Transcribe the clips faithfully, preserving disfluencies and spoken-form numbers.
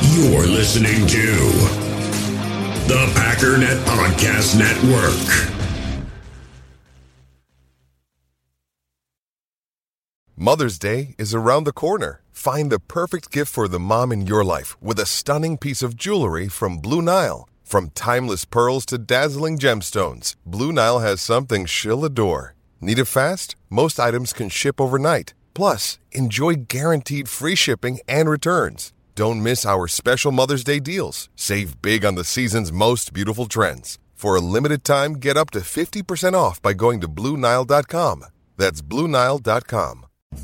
You're listening to the Packernet Podcast Network. Mother's Day is around the corner. Find the perfect gift for the mom in your life with a stunning piece of jewelry from Blue Nile. From timeless pearls to dazzling gemstones, Blue Nile has something she'll adore. Need it fast? Most items can ship overnight. Plus, enjoy guaranteed free shipping and returns. Don't miss our special Mother's Day deals. Save big on the season's most beautiful trends. For a limited time, get up to fifty percent off by going to Blue Nile dot com. That's Blue Nile dot com.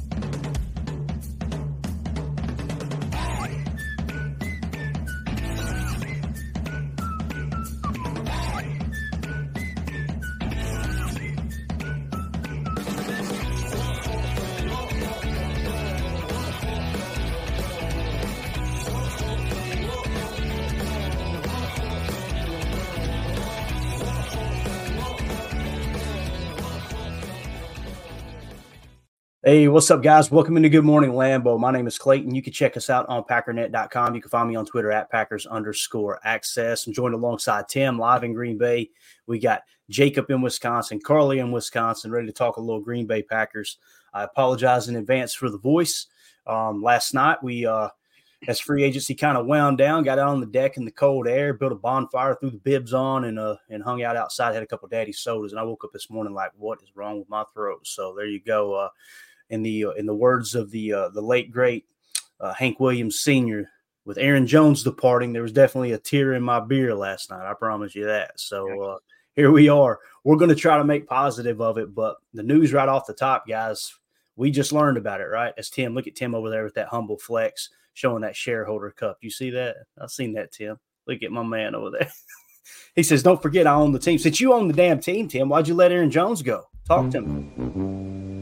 Hey, what's up, guys? Welcome into Good Morning Lambeau. My name is Clayton. You can check us out on Packernet dot com. You can find me on Twitter at Packers underscore access. I'm joined alongside Tim live in Green Bay. We got Jacob in Wisconsin, Carly in Wisconsin, ready to talk a little Green Bay Packers. I apologize in advance for the voice. Um, last night, we, uh, as free agency kind of wound down, got out on the deck in the cold air, built a bonfire, threw the bibs on, and uh, and hung out outside, had a couple of daddy sodas. And I woke up this morning like, what is wrong with my throat? So there you go. Uh, In the uh, in the words of the uh, the late great uh, Hank Williams Senior, with Aaron Jones departing, there was definitely a tear in my beer last night. I promise you that. So uh, here we are. We're going to try to make positive of it, but the news right off the top, guys, we just learned about it, right? As Tim, look at Tim over there with that humble flex, showing that shareholder cup. You see that? I've seen that, Tim. Look at my man over there. He says, "Don't forget, I own the team." Since you own the damn team, Tim, why'd you let Aaron Jones go? Talk to me.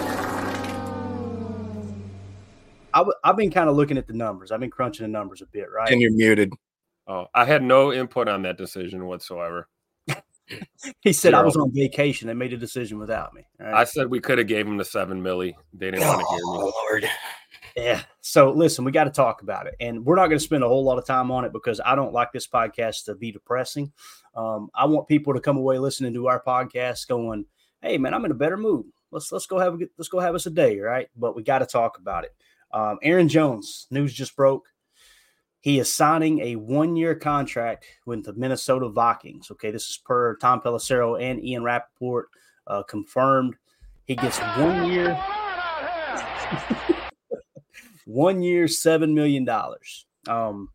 I w- I've been kind of looking at the numbers. I've been crunching the numbers a bit, right? And you're muted. Oh, I had no input on that decision whatsoever. He said Zero. I was on vacation. They made a decision without me. Right? I said we could have gave him the seven milli. They didn't want to hear me. Oh, Lord. Yeah. So listen, we got to talk about it, and we're not going to spend a whole lot of time on it because I don't like this podcast to be depressing. Um, I want people to come away listening to our podcast going, "Hey, man, I'm in a better mood. Let's let's go have a let's go have us a day, right?" But we got to talk about it. Um, Aaron Jones, news just broke. He is signing a one-year contract with the Minnesota Vikings. Okay, this is per Tom Pelissero and Ian Rappaport uh, confirmed. He gets one year, one year, seven million dollars. Um,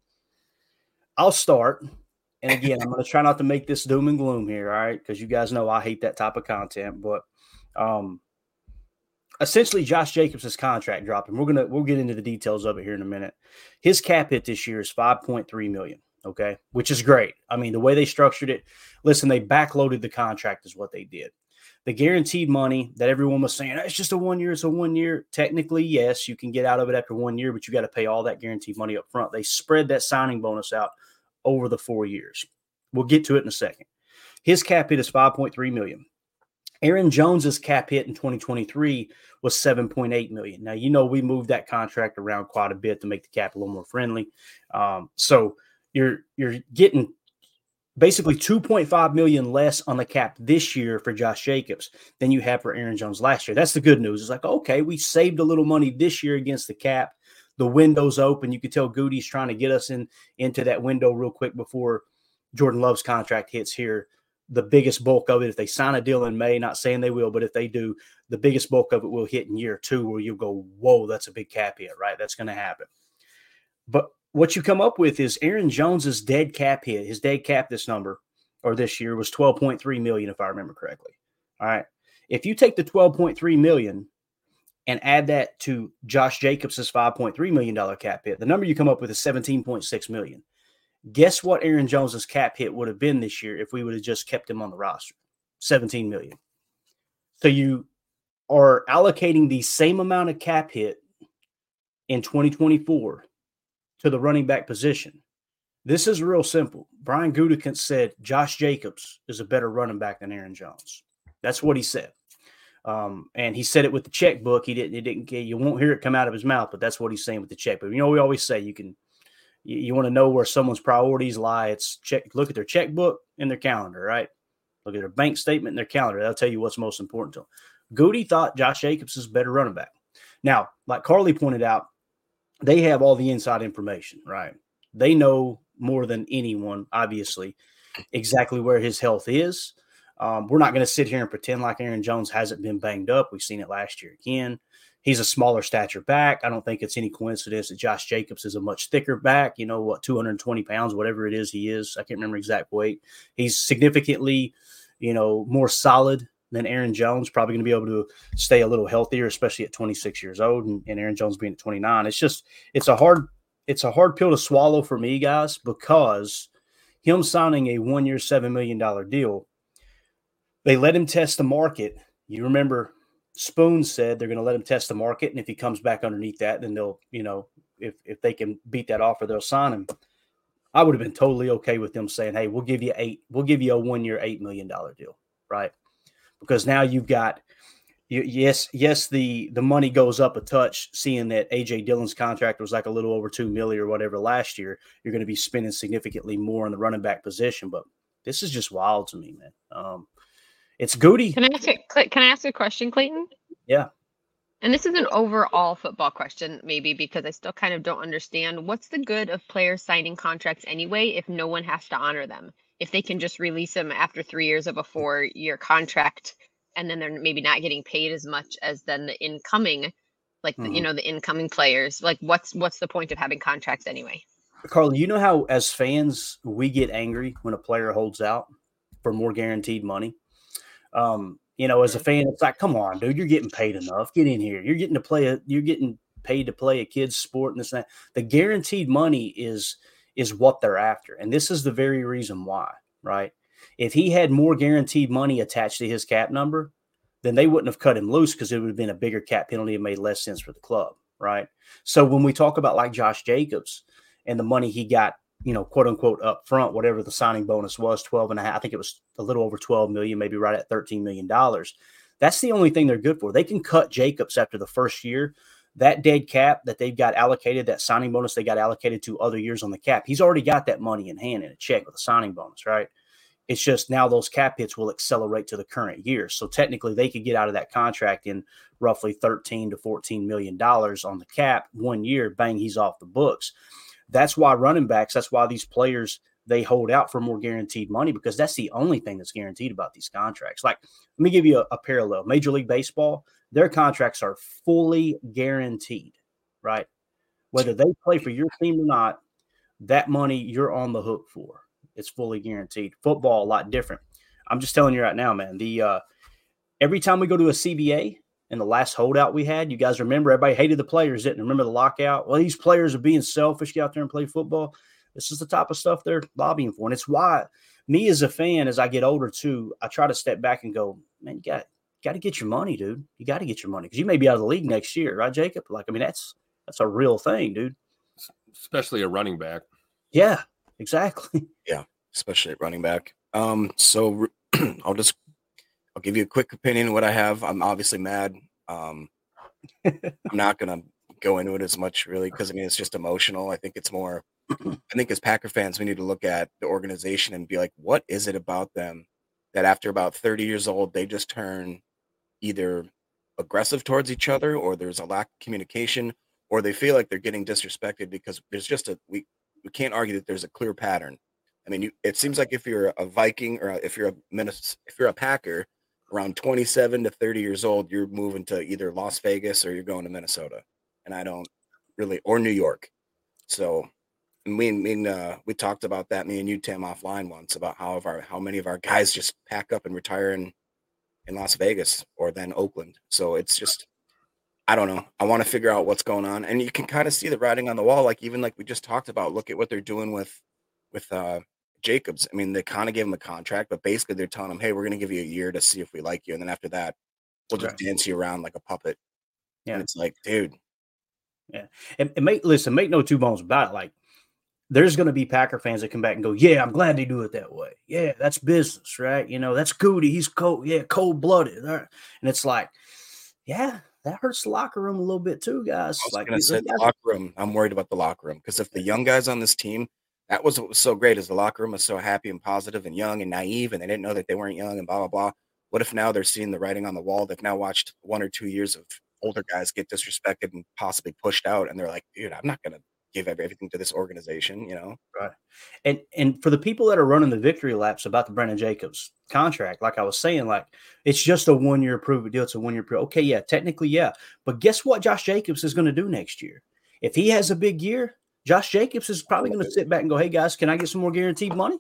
I'll start, and again, I'm going to try not to make this doom and gloom here, all right? Because you guys know I hate that type of content, but um, essentially, Josh Jacobs' contract dropped, and we're gonna we'll get into the details of it here in a minute. His cap hit this year is five point three million dollars, okay, which is great. I mean, the way they structured it, listen, they backloaded the contract is what they did. The guaranteed money that everyone was saying, it's just a one year, it's a one year. Technically, yes, you can get out of it after one year, but you got to pay all that guaranteed money up front. They spread that signing bonus out over the four years. We'll get to it in a second. His cap hit is five point three million dollars. Aaron Jones's cap hit in twenty twenty-three was seven point eight million dollars. Now, you know, we moved that contract around quite a bit to make the cap a little more friendly. Um, so you're you're getting basically two point five million dollars less on the cap this year for Josh Jacobs than you had for Aaron Jones last year. That's the good news. It's like, okay, we saved a little money this year against the cap. The window's open. You can tell Goody's trying to get us in into that window real quick before Jordan Love's contract hits here. The biggest bulk of it, if they sign a deal in May, not saying they will, but if they do, the biggest bulk of it will hit in year two where you'll go, whoa, that's a big cap hit, right? That's going to happen. But what you come up with is Aaron Jones's dead cap hit. His dead cap this number or this year was twelve point three million dollars, if I remember correctly. All right. If you take the twelve point three million dollars and add that to Josh Jacobs' five point three million dollars cap hit, the number you come up with is seventeen point six million dollars. Guess what Aaron Jones's cap hit would have been this year if we would have just kept him on the roster? seventeen million dollars. So you are allocating the same amount of cap hit in twenty twenty-four to the running back position. This is real simple. Brian Gutekunst said Josh Jacobs is a better running back than Aaron Jones. That's what he said. Um, and he said it with the checkbook. He didn't, he didn't, you won't hear it come out of his mouth, but that's what he's saying with the checkbook. You know, we always say you can, you, you want to know where someone's priorities lie. It's check, look at their checkbook and their calendar, right? Look at their bank statement and their calendar. That'll tell you what's most important to them. Goody thought Josh Jacobs is a better running back. Now, like Carly pointed out, they have all the inside information, right? They know more than anyone, obviously, exactly where his health is. Um, we're not going to sit here and pretend like Aaron Jones hasn't been banged up. We've seen it last year again. He's a smaller stature back. I don't think it's any coincidence that Josh Jacobs is a much thicker back, you know, what, two hundred twenty pounds, whatever it is he is. I can't remember exact weight. He's significantly, you know, more solid than Aaron Jones, probably going to be able to stay a little healthier, especially at twenty-six years old, and, and Aaron Jones being at twenty-nine. It's just, it's a hard, it's a hard pill to swallow for me, guys, because him signing a one-year, seven million dollars deal, they let him test the market. You remember Spoon said they're going to let him test the market, and if he comes back underneath that, then they'll, you know, if if they can beat that offer, they'll sign him. I would have been totally okay with them saying, hey, we'll give you eight, we'll give you a one-year, eight million dollars deal, right? Because now you've got, you, yes, yes, the the money goes up a touch, seeing that A J Dillon's contract was like a little over two million or whatever last year. You're going to be spending significantly more in the running back position, but this is just wild to me, man. Um, it's Goody. Can I ask a, can I ask a question, Clayton? Yeah. And this is an overall football question, maybe, because I still kind of don't understand. What's the good of players signing contracts anyway if no one has to honor them? If they can just release them after three years of a four-year contract, and then they're maybe not getting paid as much as then the incoming, like, mm-hmm. the, you know, the incoming players, like what's, what's the point of having contracts anyway? Carly, you know how as fans, we get angry when a player holds out for more guaranteed money? Um, you know, as a fan, it's like, come on, dude, you're getting paid enough. Get in here. You're getting to play a, you're getting paid to play a kid's sport and this and that. The guaranteed money is, is what they're after. And this is the very reason why, right? If he had more guaranteed money attached to his cap number, then they wouldn't have cut him loose because it would have been a bigger cap penalty and made less sense for the club, right? So when we talk about like Josh Jacobs and the money he got, you know, quote unquote up front, whatever the signing bonus was, twelve and a half, I think it was a little over twelve million, maybe right at thirteen million dollars. That's the only thing they're good for. They can cut Jacobs after the first year. That dead cap that they've got allocated, that signing bonus they got allocated to other years on the cap, he's already got that money in hand in a check with a signing bonus, right? It's just now those cap hits will accelerate to the current year. So technically they could get out of that contract in roughly thirteen to fourteen million dollars on the cap one year. Bang, he's off the books. That's why running backs, that's why these players, they hold out for more guaranteed money, because that's the only thing that's guaranteed about these contracts. Like, let me give you a, a parallel. Major League Baseball, their contracts are fully guaranteed, right? Whether they play for your team or not, that money you're on the hook for. It's fully guaranteed. Football, a lot different. I'm just telling you right now, man, the uh, every time we go to a C B A, and the last holdout we had, you guys remember, everybody hated the players, didn't remember the lockout? Well, these players are being selfish, get out there and play football. This is the type of stuff they're lobbying for. And it's why me as a fan, as I get older too, I try to step back and go, man, you got, got to get your money, dude. You got to get your money because you may be out of the league next year, right, Jacob? Like, I mean, that's that's a real thing, dude. Especially a running back. Yeah, exactly. Yeah, especially at running back. Um, so I'll just I'll give you a quick opinion of what I have. I'm obviously mad. Um, I'm not going to go into it as much, really, because, I mean, it's just emotional. I think it's more – I think as Packer fans, we need to look at the organization and be like, what is it about them that after about thirty years old, they just turn either aggressive towards each other, or there's a lack of communication, or they feel like they're getting disrespected because there's just a – we we can't argue that there's a clear pattern. I mean, you, it seems like if you're a Viking or if you're a if you're a Packer – around twenty-seven to thirty years old, you're moving to either Las Vegas or you're going to Minnesota. And I don't really, or New York. So me and, me and uh, we talked about that, me and you, Tim, offline once, about how of our, how many of our guys just pack up and retire in, in Las Vegas or then Oakland. So it's just, I don't know. I want to figure out what's going on. And you can kind of see the writing on the wall. Like, even like we just talked about, look at what they're doing with, with, uh, Jacobs. I mean, they kind of gave him a contract, but basically they're telling him, hey, we're going to give you a year to see if we like you. And then after that, we'll just right. dance you around like a puppet. Yeah. And it's like, dude. Yeah. And, and make, listen, make no two bones about it. Like, there's going to be Packer fans that come back and go, yeah, I'm glad they do it that way. Yeah, that's business, right? You know, that's Goody. He's cold. Yeah, cold blooded. Right. And it's like, yeah, that hurts the locker room a little bit too, guys. I was Like, going to say the locker room. I'm worried about the locker room because if the young guys on this team, that was what was so great is the locker room was so happy and positive and young and naive, and they didn't know that they weren't young and blah, blah, blah. What if now they're seeing the writing on the wall? They've now watched one or two years of older guys get disrespected and possibly pushed out, and they're like, dude, I'm not going to give everything to this organization, you know? Right. And and for the people that are running the victory laps about the Brandon Jacobs contract, like I was saying, like it's just a one-year prove deal. It's a one-year prove. Okay, yeah, technically, yeah. But guess what Josh Jacobs is going to do next year? If he has a big year, Josh Jacobs is probably going to sit back and go, hey, guys, can I get some more guaranteed money?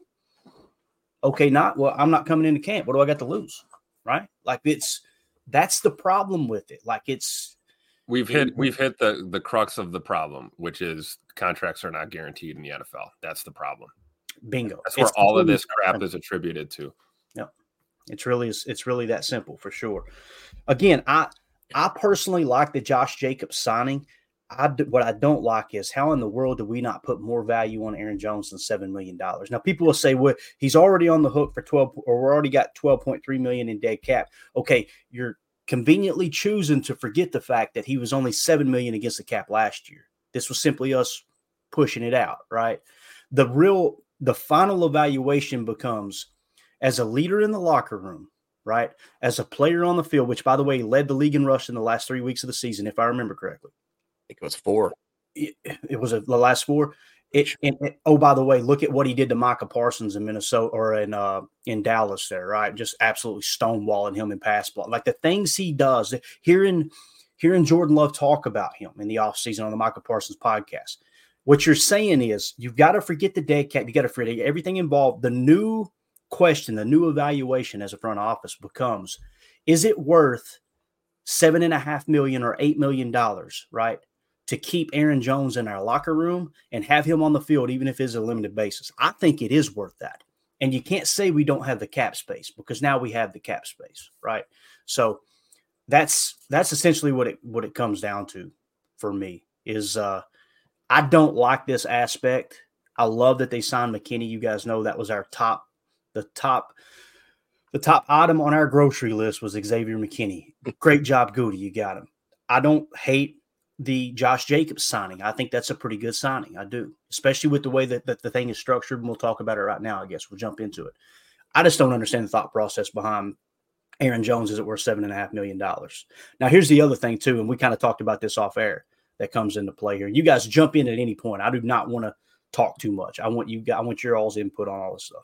Okay, not. Well, I'm not coming into camp. What do I got to lose? Right? Like it's that's the problem with it. Like it's we've hit we've hit the the crux of the problem, which is contracts are not guaranteed in the N F L. That's the problem. Bingo. That's where it's all of this crap is attributed to. Yeah, it's really it's really that simple for sure. Again, I I personally like the Josh Jacobs signing. I what I don't like is how in the world do we not put more value on Aaron Jones than seven million dollars? Now, people will say, well, he's already on the hook for twelve, or we're already got twelve point three million dollars in dead cap. Okay, you're conveniently choosing to forget the fact that he was only seven million dollars against the cap last year. This was simply us pushing it out, right? The real, the final evaluation becomes as a leader in the locker room, right? As a player on the field, which, by the way, led the league in rush in the last three weeks of the season, if I remember correctly. I think it was four. It, it was a, the last four. It, and, and, oh, by the way, look at what he did to Micah Parsons in Minnesota or in uh, in Dallas there, right? Just absolutely stonewalling him in pass block. Like the things he does. Hearing, hearing Jordan Love talk about him in the offseason on the Micah Parsons podcast. What you're saying is you've got to forget the dead cap. You got to forget everything involved. The new question, the new evaluation as a front office becomes, is it worth seven and a half million or eight million dollars, right? To keep Aaron Jones in our locker room and have him on the field, even if it's a limited basis. I think it is worth that. And you can't say we don't have the cap space because now we have the cap space, right? So that's that's essentially what it what it comes down to for me is uh, I don't like this aspect. I love that they signed McKinney. You guys know that was our top, the top, the top item on our grocery list was Xavier McKinney. Great job, Goody. You got him. I don't hate the Josh Jacobs signing. I think that's a pretty good signing. I do, especially with the way that, that the thing is structured. And we'll talk about it right now. I guess we'll jump into it. I just don't understand the thought process behind Aaron Jones. Is it worth seven and a half million dollars? Now, here's the other thing too, and we kind of talked about this off air that comes into play here. You guys jump in at any point. I do not want to talk too much. I want you. I want your all's input on all this stuff.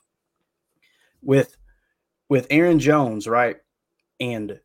With with Aaron Jones, right? And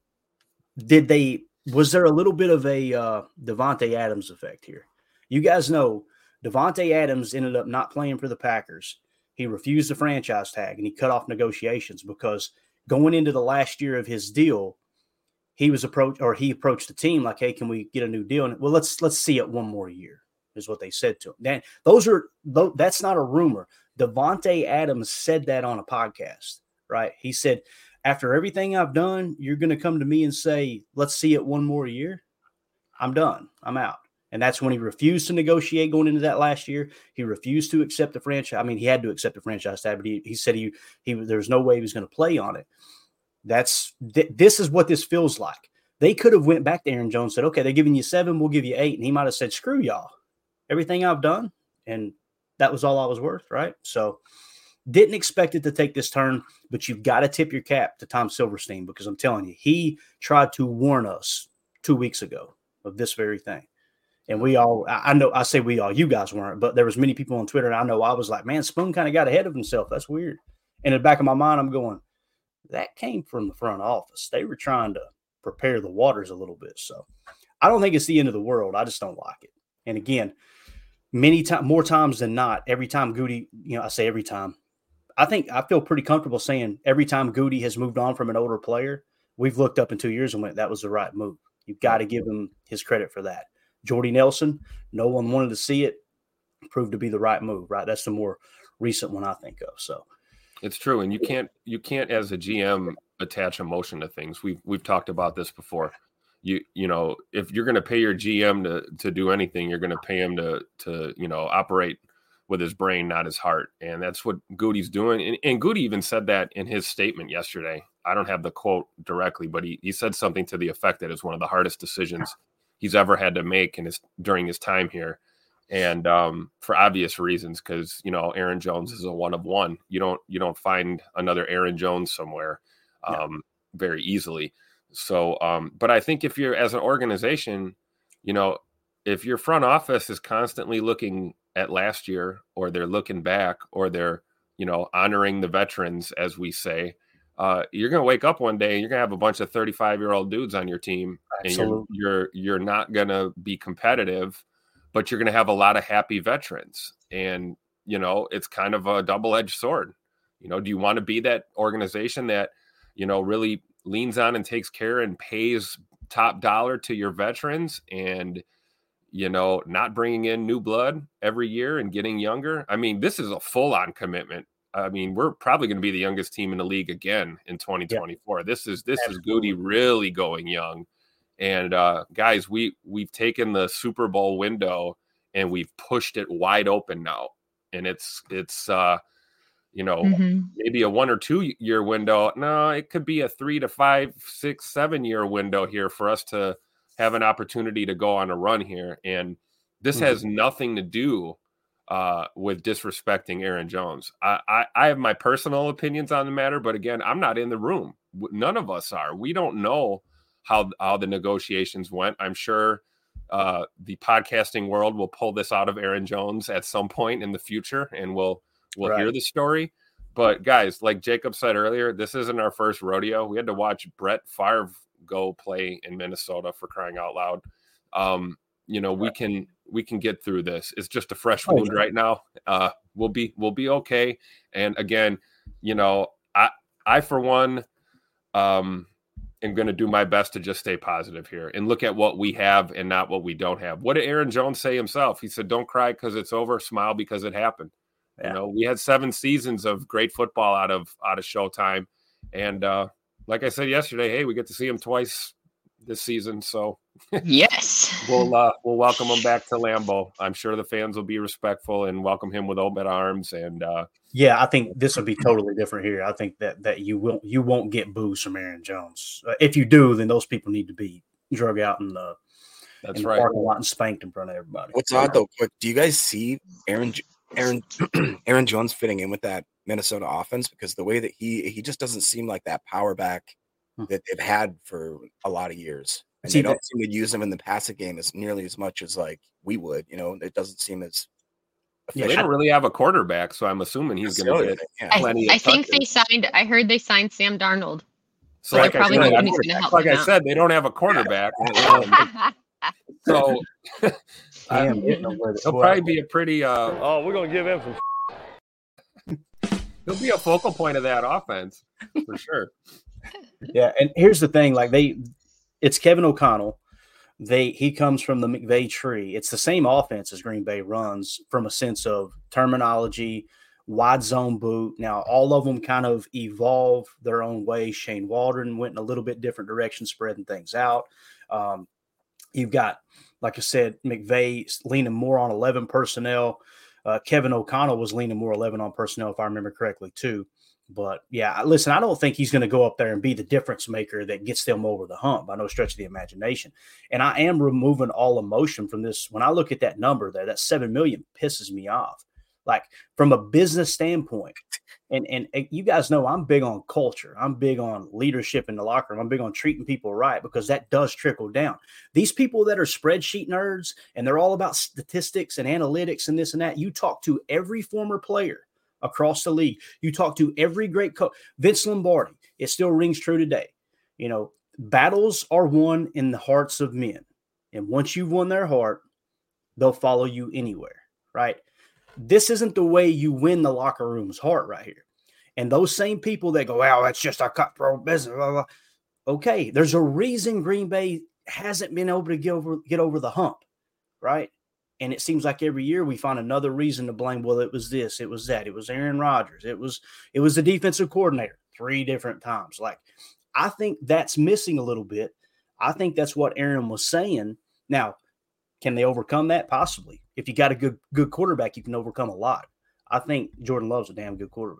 did they? Was there a little bit of a uh, Davante Adams effect here? You guys know Davante Adams ended up not playing for the Packers. He refused the franchise tag and he cut off negotiations because going into the last year of his deal, he was approached or he approached the team like, "Hey, can we get a new deal?" And well, let's let's see it one more year is what they said to him. Then those are that's not a rumor. Davante Adams said that on a podcast, right? He said, after everything I've done, you're going to come to me and say, let's see it one more year. I'm done. I'm out. And that's when he refused to negotiate going into that last year. He refused to accept the franchise. I mean, he had to accept the franchise tag, but he, he said he, he there was no way he was going to play on it. That's th- this is what this feels like. They could have went back to Aaron Jones and said, okay, they're giving you seven, we'll give you eight. And he might have said, screw y'all. Everything I've done. And that was all I was worth, right? So didn't expect it to take this turn, but you've got to tip your cap to Tom Silverstein because I'm telling you, he tried to warn us two weeks ago of this very thing. And we all, I know, I say we all, you guys weren't, but there was many people on Twitter, and I know I was like, man, Spoon kind of got ahead of himself. That's weird. And in the back of my mind, I'm going, that came from the front office. They were trying to prepare the waters a little bit. So I don't think it's the end of the world. I just don't like it. And again, many times, more times than not, every time Goody, you know, I say every time, I think I feel pretty comfortable saying every time Goody has moved on from an older player, we've looked up in two years and went, that was the right move. You've got to give him his credit for that. Jordy Nelson, no one wanted to see it, proved to be the right move, right? That's the more recent one I think of. So it's true. And you can't, you can't as a G M attach emotion to things. We've, we've talked about this before. You, you know, if you're going to pay your G M to, to do anything, you're going to pay him to, to, you know, operate with his brain, not his heart. And that's what Goody's doing. And, and Goody even said that in his statement yesterday I don't have the quote directly, but he, he said something to the effect that it's one of the hardest decisions he's ever had to make in his during his time here. And um, for obvious reasons, because, you know, Aaron Jones is a one of one. You don't you don't find another Aaron Jones somewhere um, yeah. very easily. So, um, but I think if you're as an organization, you know, if your front office is constantly looking at last year, or they're looking back, or they're, you know, honoring the veterans, as we say, uh, you're going to wake up one day and you're going to have a bunch of thirty-five year old dudes on your team. Absolutely. And you're, you're, you're not going to be competitive, but you're going to have a lot of happy veterans. And, you know, it's kind of a double-edged sword. You know, do you want to be that organization that, you know, really leans on and takes care and pays top dollar to your veterans and, you know, not bringing in new blood every year and getting younger? I mean, this is a full-on commitment. I mean, we're probably going to be the youngest team in the league again in twenty twenty-four. Yeah. This is, this Absolutely. is Goody really going young. And uh, guys, we we've taken the Super Bowl window and we've pushed it wide open now. And it's it's uh, you know mm-hmm. maybe a one or two year window. No, it could be a three to five, six, seven year window here for us to have an opportunity to go on a run here. And this mm-hmm. has nothing to do uh, with disrespecting Aaron Jones. I, I I have my personal opinions on the matter, but again, I'm not in the room. None of us are. We don't know how how the negotiations went. I'm sure uh, the podcasting world will pull this out of Aaron Jones at some point in the future, and we'll we'll right. hear the story. But guys, like Jacob said earlier, this isn't our first rodeo. We had to watch Brett Favre go play in Minnesota, for crying out loud. Um, you know, we can we can get through this. It's just a fresh wound oh, yeah. right now. Uh, we'll be we'll be okay. And again, you know, I I for one. Um, am going to do my best to just stay positive here and look at what we have and not what we don't have. What did Aaron Jones say himself? He said, don't cry because it's over, smile because it happened. Yeah. You know, we had seven seasons of great football out of, out of Showtime. And uh, like I said yesterday, hey, we get to see him twice this season. So yes, we'll, uh, we'll welcome him back to Lambeau. I'm sure the fans will be respectful and welcome him with open arms. And uh, yeah, I think this will be totally different here. I think that that you won't you won't get boos from Aaron Jones. Uh, if you do, then those people need to be drug out in the, That's in the right. parking lot and spanked in front of everybody. What's odd though, quick, do you guys see Aaron Aaron Aaron Jones fitting in with that Minnesota offense? Because the way that he he just doesn't seem like that power back that they've had for a lot of years. And see, they don't that, seem to use him in the passing game as nearly as much as like we would. You know, it doesn't seem as Yeah, they don't really have a quarterback, so I'm assuming he's going to get yeah. plenty I, of I think they signed. I heard they signed Sam Darnold. So, so like, I said, like, like I said, they don't have a quarterback. so um, it'll probably be a pretty. Uh, oh, we're going to give him some. He'll be a focal point of that offense for sure. Yeah, and here's the thing: like they, it's Kevin O'Connell. They he comes from the McVay tree. It's the same offense as Green Bay runs from a sense of terminology, wide zone boot. Now, all of them kind of evolve their own way. Shane Waldron went in a little bit different direction, spreading things out. Um, you've got, like I said, McVay leaning more on eleven personnel. Uh, Kevin O'Connell was leaning more eleven on personnel, if I remember correctly, too. But, yeah, listen, I don't think he's going to go up there and be the difference maker that gets them over the hump by no stretch of the imagination. And I am removing all emotion from this. When I look at that number there, that seven million dollars pisses me off. Like, from a business standpoint, and, and and you guys know I'm big on culture. I'm big on leadership in the locker room. I'm big on treating people right because that does trickle down. These people that are spreadsheet nerds and they're all about statistics and analytics and this and that, you talk to every former player across the league. You talk to every great coach. Vince Lombardi, it still rings true today. You know, battles are won in the hearts of men. And once you've won their heart, they'll follow you anywhere, right? This isn't the way you win the locker room's heart right here. And those same people that go, well, that's just a cutthroat business, blah, blah. Okay, there's a reason Green Bay hasn't been able to get over, get over the hump, right? And it seems like every year we find another reason to blame. Well, it was this, it was that, it was Aaron Rodgers, it was it was the defensive coordinator three different times. Like, I think that's missing a little bit. I think that's what Aaron was saying. Now, can they overcome that? Possibly. If you got a good good quarterback, you can overcome a lot. I think Jordan Love's a damn good quarterback.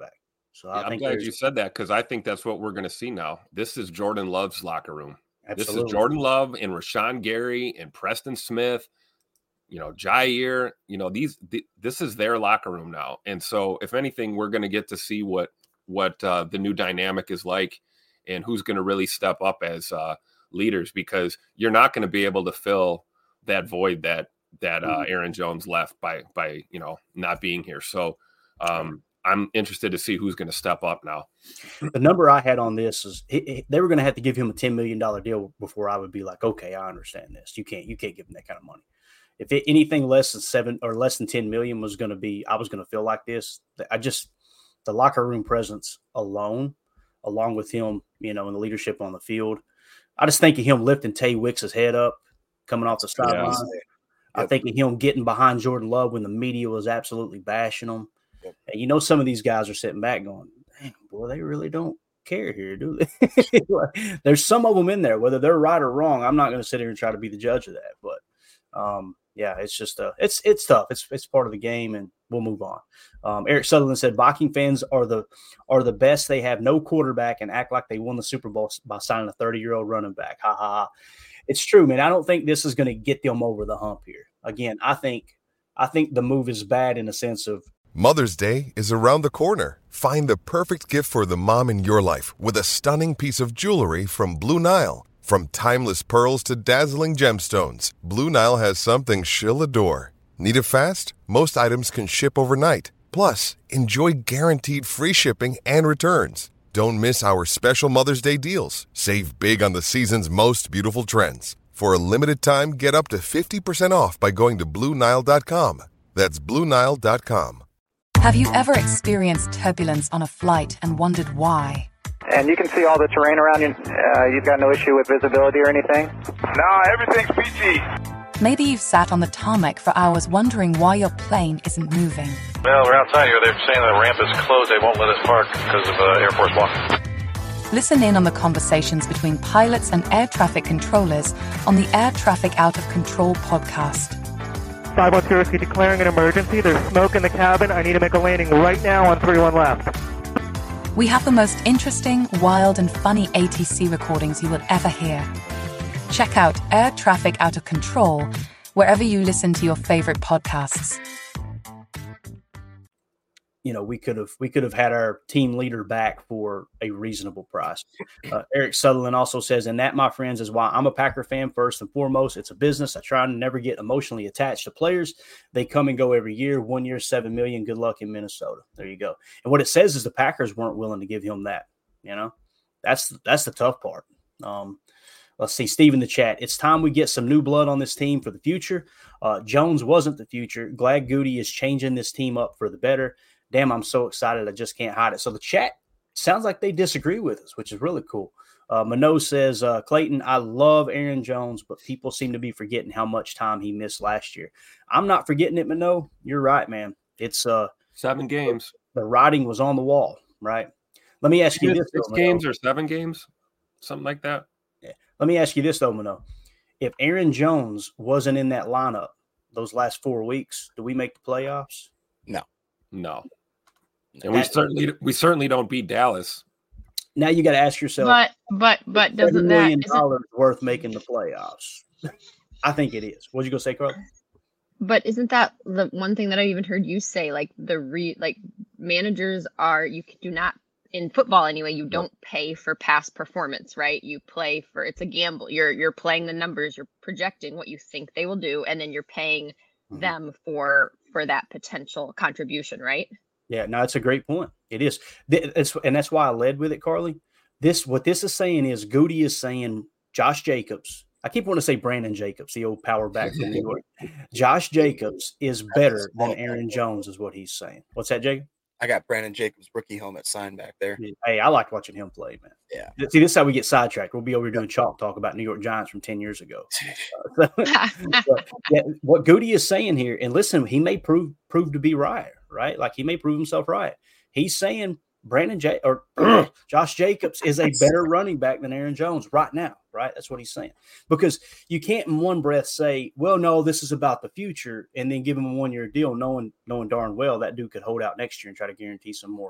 So I yeah, think I'm glad you said that, because I think that's what we're going to see now. This is Jordan Love's locker room. Absolutely. This is Jordan Love and Rashawn Gary and Preston Smith, you know, Jair, you know, these, th- this is their locker room now. And so if anything, we're going to get to see what, what uh, the new dynamic is like and who's going to really step up as uh, leaders, because you're not going to be able to fill that void that, that uh, Aaron Jones left by, by, you know, not being here. So um, I'm interested to see who's going to step up now. The number I had on this is he, he, they were going to have to give him a ten million dollars deal before I would be like, okay, I understand this. You can't, you can't give him that kind of money. If it, anything less than seven or less than ten million was going to be, I was going to feel like this. I just, the locker room presence alone, along with him, you know, and the leadership on the field, I just think of him lifting Tay Wicks' head up, coming off the sideline. Yes. I Yep. think of him getting behind Jordan Love when the media was absolutely bashing him. Yep. And you know, some of these guys are sitting back going, damn, boy, they really don't care here, do they? There's some of them in there, whether they're right or wrong. I'm not going to sit here and try to be the judge of that. But um, yeah, it's just uh, it's it's tough. It's it's part of the game, and we'll move on. Um, Eric Sutherland said Viking fans are the are the best. They have no quarterback and act like they won the Super Bowl by signing a thirty-year-old running back. Ha ha ha. It's true, man. I don't think this is going to get them over the hump here. Again, I think I think the move is bad in the sense of Mother's Day is around the corner. Find the perfect gift for the mom in your life with a stunning piece of jewelry from Blue Nile. From timeless pearls to dazzling gemstones, Blue Nile has something she'll adore. Need it fast? Most items can ship overnight. Plus, enjoy guaranteed free shipping and returns. Don't miss our special Mother's Day deals. Save big on the season's most beautiful trends. For a limited time, get up to fifty percent off by going to Blue Nile dot com. That's Blue Nile dot com. Have you ever experienced turbulence on a flight and wondered why? And you can see all the terrain around you. Uh, you've got no issue with visibility or anything? No, everything's P G. Maybe you've sat on the tarmac for hours wondering why your plane isn't moving. Well, we're outside here. They're saying the ramp is closed. They won't let us park because of uh, Air Force One. Listen in on the conversations between pilots and air traffic controllers on the Air Traffic Out of Control podcast. five one zero, declaring an emergency. There's smoke in the cabin. I need to make a landing right now on three one left. We have the most interesting, wild, and funny A T C recordings you will ever hear. Check out Air Traffic Out of Control wherever you listen to your favorite podcasts. You know, we could have we could have had our team leader back for a reasonable price. Uh, Eric Sutherland also says, and that, my friends, is why I'm a Packer fan first and foremost. It's a business. I try to never get emotionally attached to players. They come and go every year. One year, seven million. Good luck in Minnesota. There you go. And what it says is the Packers weren't willing to give him that. You know, that's that's the tough part. Um, let's see, Steve in the chat. It's time we get some new blood on this team for the future. Uh, Jones wasn't the future. Glad Goody is changing this team up for the better. Damn, I'm so excited. I just can't hide it. So the chat sounds like they disagree with us, which is really cool. Uh, Mano says, uh, Clayton, I love Aaron Jones, but people seem to be forgetting how much time he missed last year. I'm not forgetting it, Mano. You're right, man. It's uh, seven games. The writing was on the wall, right? Let me ask you this. Six though, games Mano. or seven games, something like that. Yeah. Let me ask you this, though, Mano. If Aaron Jones wasn't in that lineup those last four weeks, do we make the playoffs? No. No. And we certainly we certainly don't beat Dallas. Now you got to ask yourself, But but but doesn't seven that million isn't, dollars worth making the playoffs? I think it is. What'd you go say, Carl? but isn't that the one thing that I even heard you say? Like the re like managers are you do not in football anyway. You don't pay for past performance, right? You play for it's a gamble. You're you're playing the numbers. You're projecting what you think they will do, and then you're paying mm-hmm. them for for that potential contribution, right? Yeah, no, it's a great point. It is. It's, and that's why I led with it, Carly. This, what this is saying is Goody is saying Josh Jacobs. I keep wanting to say Brandon Jacobs, the old power back from New York. Josh Jacobs is better than Aaron Jones is what he's saying. What's that, Jacob? I got Brandon Jacobs' rookie helmet signed back there. Hey, I liked watching him play, man. Yeah. See, this is how we get sidetracked. We'll be over here doing chalk talk about New York Giants from ten years ago. Uh, but, yeah, what Goody is saying here, and listen, he may prove prove to be right, right? Like he may prove himself right. He's saying Brandon J or uh, Josh Jacobs is a better running back than Aaron Jones right now, right? That's what he's saying. Because you can't in one breath say, well, no, this is about the future, and then give him a one-year deal, knowing knowing darn well that dude could hold out next year and try to guarantee some more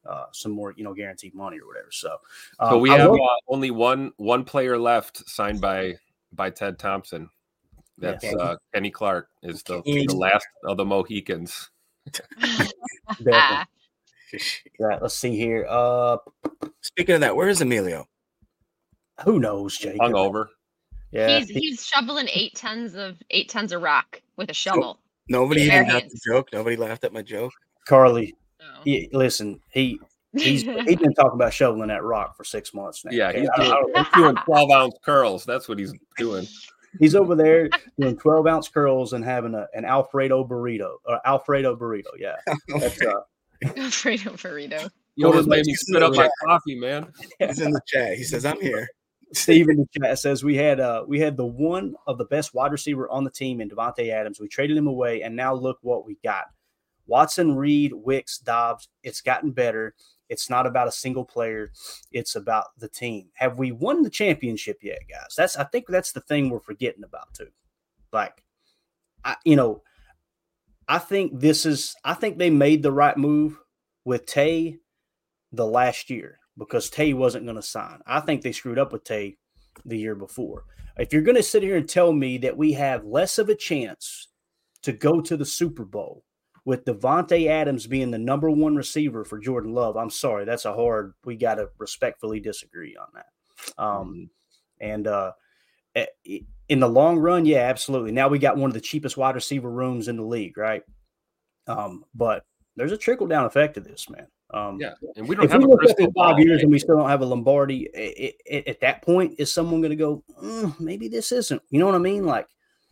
uh, some more, you know, guaranteed money or whatever. So, um, so we I have love- uh, only one one player left signed by by Ted Thompson. That's Yeah. uh, Kenny Clark is the, Kenny. the last of the Mohicans. Definitely. Right, let's see here. Uh, Speaking of that, where is Emilio? Who knows, Jake? Hungover. Yeah, He's he's shoveling eight tons of eight tons of rock with a shovel. Nobody With even bare got hands. the joke. Nobody laughed at my joke. Carly. Oh. He, listen, he he's he's been talking about shoveling that rock for six months now. Yeah, okay? he's I- I doing, don't- he's doing twelve ounce curls. That's what he's doing. He's over there doing twelve ounce curls and having a, an Alfredo burrito or Alfredo burrito. Yeah. That's, uh, Alfredo burrito. You almost Well, made me he's spit up in my the coffee, man. He's in the chat. He says, "I'm here." Steve in the chat says we had uh we had the one of the best wide receiver on the team in Devontae Adams. We traded him away, and now look what we got. Watson, Reed, Wicks, Dobbs. It's gotten better. It's not about a single player. It's about the team. Have we won the championship yet, guys? That's I think that's the thing we're forgetting about too. Like, I you know, I think this is I think they made the right move with Tay the last year because Tay wasn't going to sign. I think they screwed up with Tay the year before. If you're going to sit here and tell me that we have less of a chance to go to the Super Bowl with Devontae Adams being the number one receiver for Jordan Love, I'm sorry. That's a hard – we got to respectfully disagree on that. Um, and uh, in the long run, yeah, absolutely. Now we got one of the cheapest wide receiver rooms in the league, right? Um, but there's a trickle-down effect to this, man. Um, Yeah, and we don't if have we a look up crystal in five ball. years and we still don't have a Lombardi, it, it, at that point, is someone going to go, mm, maybe this isn't? You know what I mean? Like,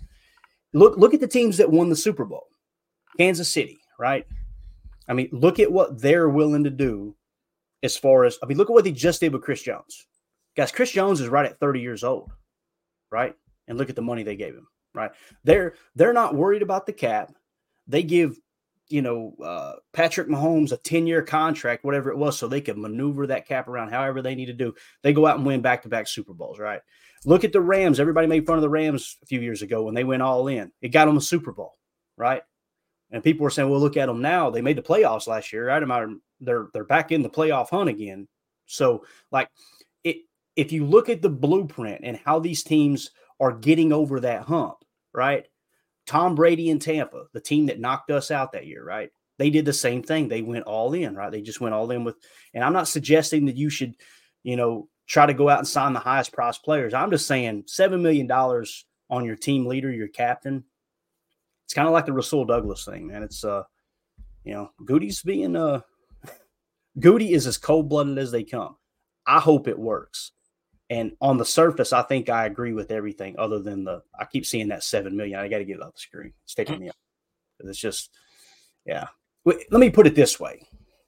look, look at the teams that won the Super Bowl. Kansas City, right? I mean, look at what they're willing to do as far as, I mean, look at what they just did with Chris Jones. Guys, Chris Jones is right at thirty years old, right? And look at the money they gave him, right? They're they're not worried about the cap. They give, you know, uh, Patrick Mahomes a ten-year contract, whatever it was, so they could maneuver that cap around however they need to do. They go out and win back-to-back Super Bowls, right? Look at the Rams. Everybody made fun of the Rams a few years ago when they went all in. It got them a Super Bowl, right? And people were saying, well, look at them now. They made the playoffs last year, right? They're, they're back in the playoff hunt again. So, like, it, if you look at the blueprint and how these teams are getting over that hump, right? Tom Brady in Tampa, the team that knocked us out that year, right? They did the same thing. They went all in, right? They just went all in with, and I'm not suggesting that you should, you know, try to go out and sign the highest priced players. I'm just saying seven million dollars on your team leader, your captain. It's kind of like the Rasul Douglas thing, man. It's, uh, you know, Goody's being, uh, Goody is as cold-blooded as they come. I hope it works. And on the surface, I think I agree with everything other than the, I keep seeing that seven million. I got to get it off the screen. It's taking me up. It's just, yeah. Wait, let me put it this way.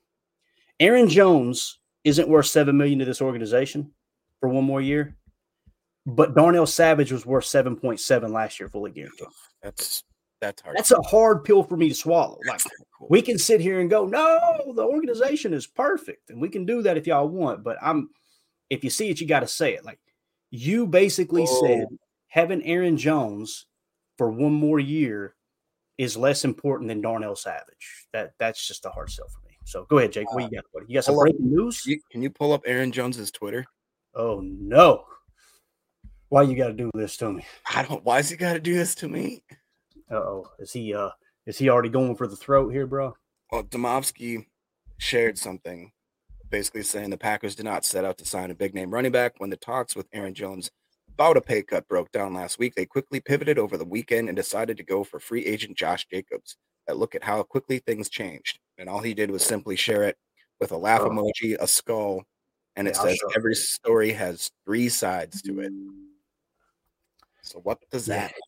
Aaron Jones isn't worth seven million to this organization for one more year, but Darnell Savage was worth seven point seven last year, fully guaranteed. That's, that's hard. That's a hard pill for me to swallow. Like, we can sit here and go, no, the organization is perfect. And we can do that if y'all want, but I'm, if you see it, you got to say it. Like, you basically Whoa. said having Aaron Jones for one more year is less important than Darnell Savage. That that's just a hard sell for me. So go ahead, Jake. What you got, buddy? You got some Pull up- breaking news? You, can you pull up Aaron Jones's Twitter? Oh no! Why you got to do this to me? I don't. Why has he got to do this to me? Uh oh, is he uh is he already going for the throat here, bro? Well, Domovsky shared something, basically saying the Packers did not set out to sign a big name running back. When the talks with Aaron Jones about a pay cut broke down last week, they quickly pivoted over the weekend and decided to go for free agent Josh Jacobs. That look at how quickly things changed. And all he did was simply share it with a laugh Oh. emoji, a skull, and it Yeah, I'll says show it. every story has three sides to it. So what does Yeah. that?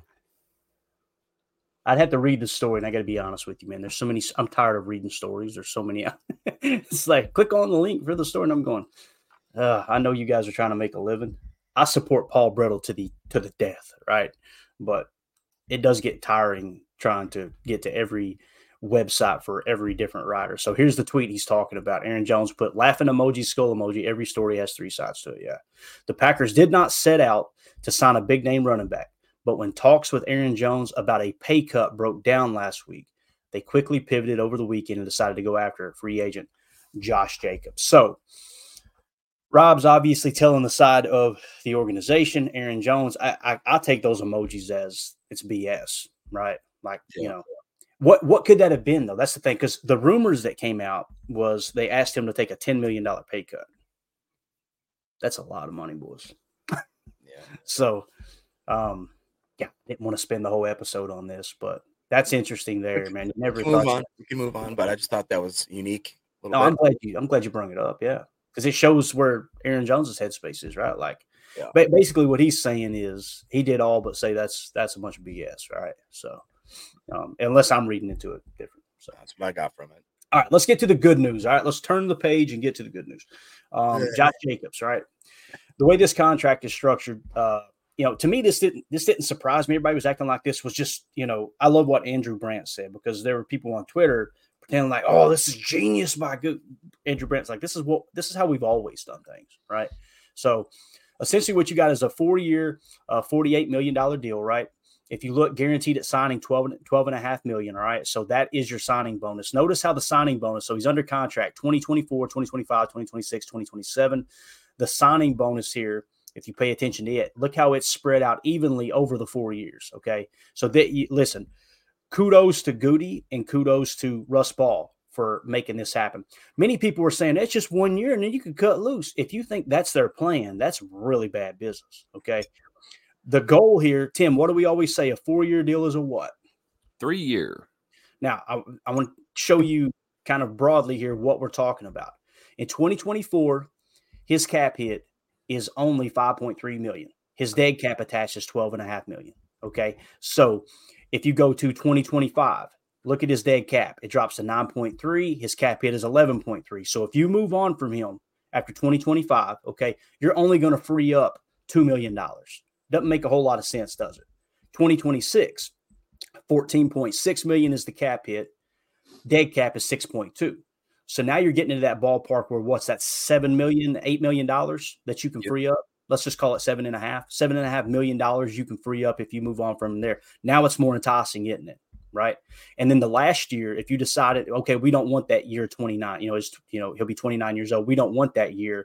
I'd have to read the story, and I got to be honest with you, man. There's so many. I'm tired of reading stories. There's so many. It's like, click on the link for the story, and I'm going, uh, I know you guys are trying to make a living. I support Paul Brettel to the to the death, right? But it does get tiring trying to get to every website for every different writer. So here's the tweet he's talking about. Aaron Jones put laughing emoji, skull emoji. Every story has three sides to it. Yeah. The Packers did not set out to sign a big name running back. But when talks with Aaron Jones about a pay cut broke down last week, they quickly pivoted over the weekend and decided to go after a free agent, Josh Jacobs. So Rob's obviously telling the side of the organization. Aaron Jones, I, I I'll take those emojis as it's B S, right? Like, yeah. you know, what what could that have been though? That's the thing, because the rumors that came out was they asked him to take a ten million dollars pay cut. That's a lot of money, boys. yeah. So, um, yeah, didn't want to spend the whole episode on this, but that's interesting there, man. You never we can move on. We can move on, but I just thought that was unique. No, bit. I'm glad you. I'm glad you brought it up. Yeah. Because it shows where Aaron Jones's headspace is, right? Like, yeah. ba- basically, what he's saying is he did all but say that's that's a bunch of B S, right? So, um, unless I'm reading into it different, so that's what I got from it. All right, let's get to the good news. All right, let's turn the page and get to the good news. Um, Josh Jacobs, right? The way this contract is structured, uh, you know, to me, this didn't this didn't surprise me. Everybody was acting like this was just, you know, I love what Andrew Brandt said, because there were people on Twitter pretending like, oh, this is genius by good. Andrew Brandt's like, this is what this is how we've always done things, right? So essentially what you got is a four-year, uh, forty-eight million dollars deal, right? If you look, guaranteed at signing twelve, twelve and a half million, all right? So that is your signing bonus. Notice how the signing bonus, so he's under contract twenty twenty-four, twenty twenty-five, twenty twenty-six, twenty twenty-seven. The signing bonus here, if you pay attention to it, look how it's spread out evenly over the four years, okay? So that you, listen, kudos to Goody and kudos to Russ Ball for making this happen. Many people were saying it's just one year and then you can cut loose. If you think that's their plan, that's really bad business, okay? The goal here, Tim, what do we always say? A four-year deal is a what? Three-year. Now, I, I want to show you kind of broadly here what we're talking about. In twenty twenty-four, his cap hit is only five point three million dollars. His dead cap attached is twelve point five million dollars, okay? So if you go to twenty twenty-five, look at his dead cap. It drops to nine point three. His cap hit is eleven point three. So if you move on from him after twenty twenty-five, okay, you're only going to free up two million dollars. Doesn't make a whole lot of sense, does it? twenty twenty-six, fourteen point six million dollars is the cap hit. Dead cap is six point two. So now you're getting into that ballpark where what's that, seven million dollars, eight million dollars that you can yep. free up? Let's just call it seven and a half, seven and a half million dollars you can free up if you move on from there. Now it's more enticing, isn't it? Right. And then the last year, if you decided, okay, we don't want that year twenty-nine, you know, it's, you know, he'll be twenty-nine years old. We don't want that year.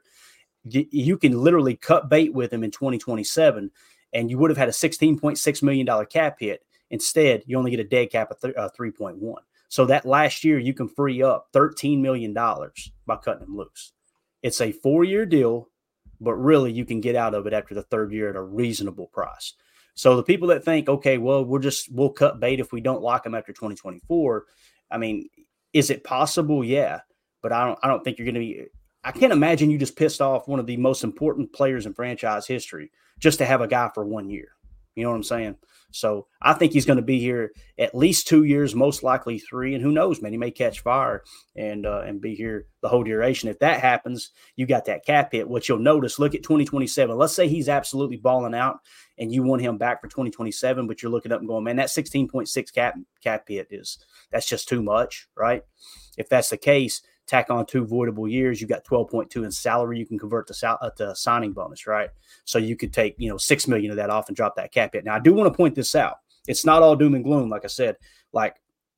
You can literally cut bait with him in twenty twenty-seven, and you would have had a sixteen point six million dollars cap hit. Instead, you only get a dead cap of th- uh, three point one. So that last year, you can free up thirteen million dollars by cutting him loose. It's a four-year deal, but really you can get out of it after the third year at a reasonable price. So the people that think, okay, well, we'll just, we'll cut bait if we don't like him after twenty twenty-four. I mean, is it possible? Yeah, but I don't, I don't think you're going to be, I can't imagine you just pissed off one of the most important players in franchise history just to have a guy for one year. You know what I'm saying? So I think he's going to be here at least two years, most likely three. And who knows, man, he may catch fire and uh, and be here the whole duration. If that happens, you got that cap hit. What you'll notice, look at twenty twenty-seven. Let's say he's absolutely balling out and you want him back for twenty twenty-seven, but you're looking up and going, man, that sixteen point six cap, cap hit is, that's just too much, right? If that's the case, tack on two voidable years, you got twelve point two in salary you can convert to, sal- uh, to signing bonus, right? So you could take, you know, six million of that off and drop that cap hit. Now, I do want to point this out. It's not all doom and gloom. Like I said, like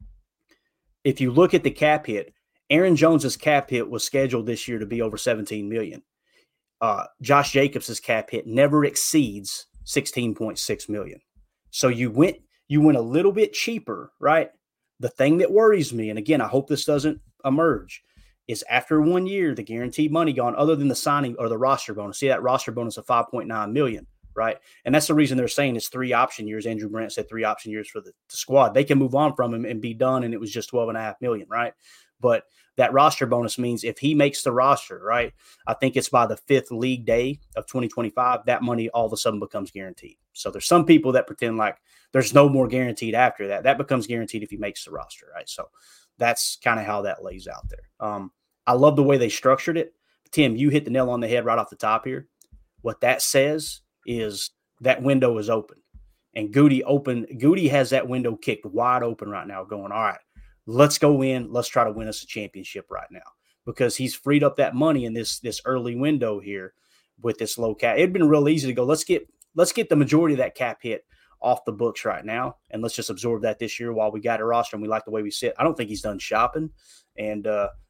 if you look at the cap hit, Aaron Jones's cap hit was scheduled this year to be over seventeen million. Uh, Josh Jacobs's cap hit never exceeds sixteen point six million. So you went, you went a little bit cheaper, right? The thing that worries me, and again, I hope this doesn't emerge, is after one year, the guaranteed money gone, other than the signing or the roster bonus. See that roster bonus of five point nine million, right? And that's the reason they're saying it's three option years. Andrew Brandt said three option years for the, the squad. They can move on from him and be done, and it was just twelve and a half million, right? But that roster bonus means if he makes the roster, right, I think it's by the fifth league day of twenty twenty-five, that money all of a sudden becomes guaranteed. So there's some people that pretend like there's no more guaranteed after that. That becomes guaranteed if he makes the roster, right? So that's kind of how that lays out there. Um, I love the way they structured it. Tim, you hit the nail on the head right off the top here. What that says is that window is open. And Goody open, Goody has that window kicked wide open right now going, all right, let's go in. Let's try to win us a championship right now, because he's freed up that money in this, this early window here with this low cap. It'd been real easy to go, let's get, let's get the majority of that cap hit off the books right now. And let's just absorb that this year while we got a roster and we like the way we sit. I don't think he's done shopping. And uh,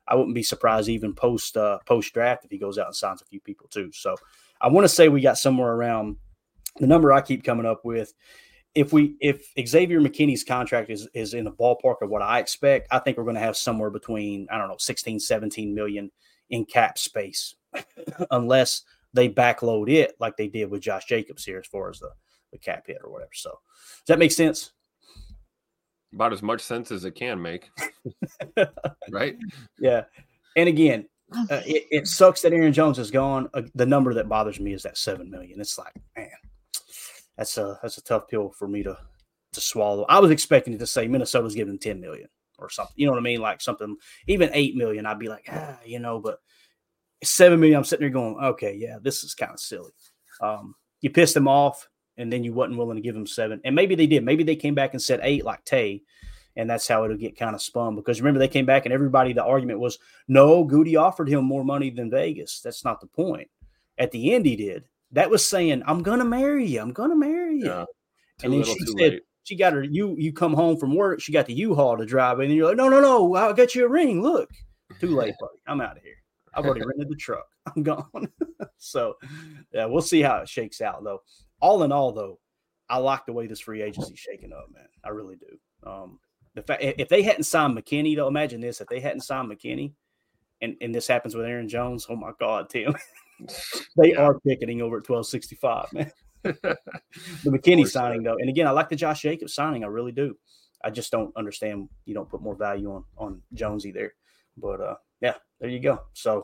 I wouldn't be surprised even post uh, post draft if he goes out and signs a few people too. So I want to say we got somewhere around the number I keep coming up with. If we if Xavier McKinney's contract is is in the ballpark of what I expect, I think we're going to have somewhere between, I don't know, sixteen, seventeen million in cap space, unless they backload it like they did with Josh Jacobs here as far as the, the cap hit or whatever. So does that make sense? About as much sense as it can make. Right? Yeah. And again, uh, it, it sucks that Aaron Jones is gone. Uh, the number that bothers me is that seven million. It's like, man, that's a that's a tough pill for me to to swallow. I was expecting it to say Minnesota's giving ten million or something. You know what I mean? Like something, even eight million. I'd be like, ah, you know, but seven million. I'm sitting there going, okay, yeah, this is kind of silly. Um, you pissed them off, and then you wasn't willing to give them seven. And maybe they did. Maybe they came back and said eight like Tay, and that's how it'll get kind of spun. Because remember, they came back and everybody, the argument was, no, Goody offered him more money than Vegas. That's not the point. At the end, he did. That was saying, I'm going to marry you. I'm going to marry you. Yeah, and then little, she said, late. she got her, you you come home from work, she got the U-Haul to drive, and you're like, no, no, no, I got you a ring. Look, too late, buddy. I'm out of here. I've already rented the truck. I'm gone. So, yeah, we'll see how it shakes out, though. All in all, though, I like the way this free agency is shaking up, man. I really do. Um, the fact if they hadn't signed McKinney, though, imagine this: if they hadn't signed McKinney, and, and this happens with Aaron Jones, oh my God, Tim, they Yeah. are picketing over at twelve sixty-five, man. The McKinney signing, though, and again, I like the Josh Jacobs signing. I really do. I just don't understand you don't put more value on on Jonesy there, but uh, yeah, there you go. So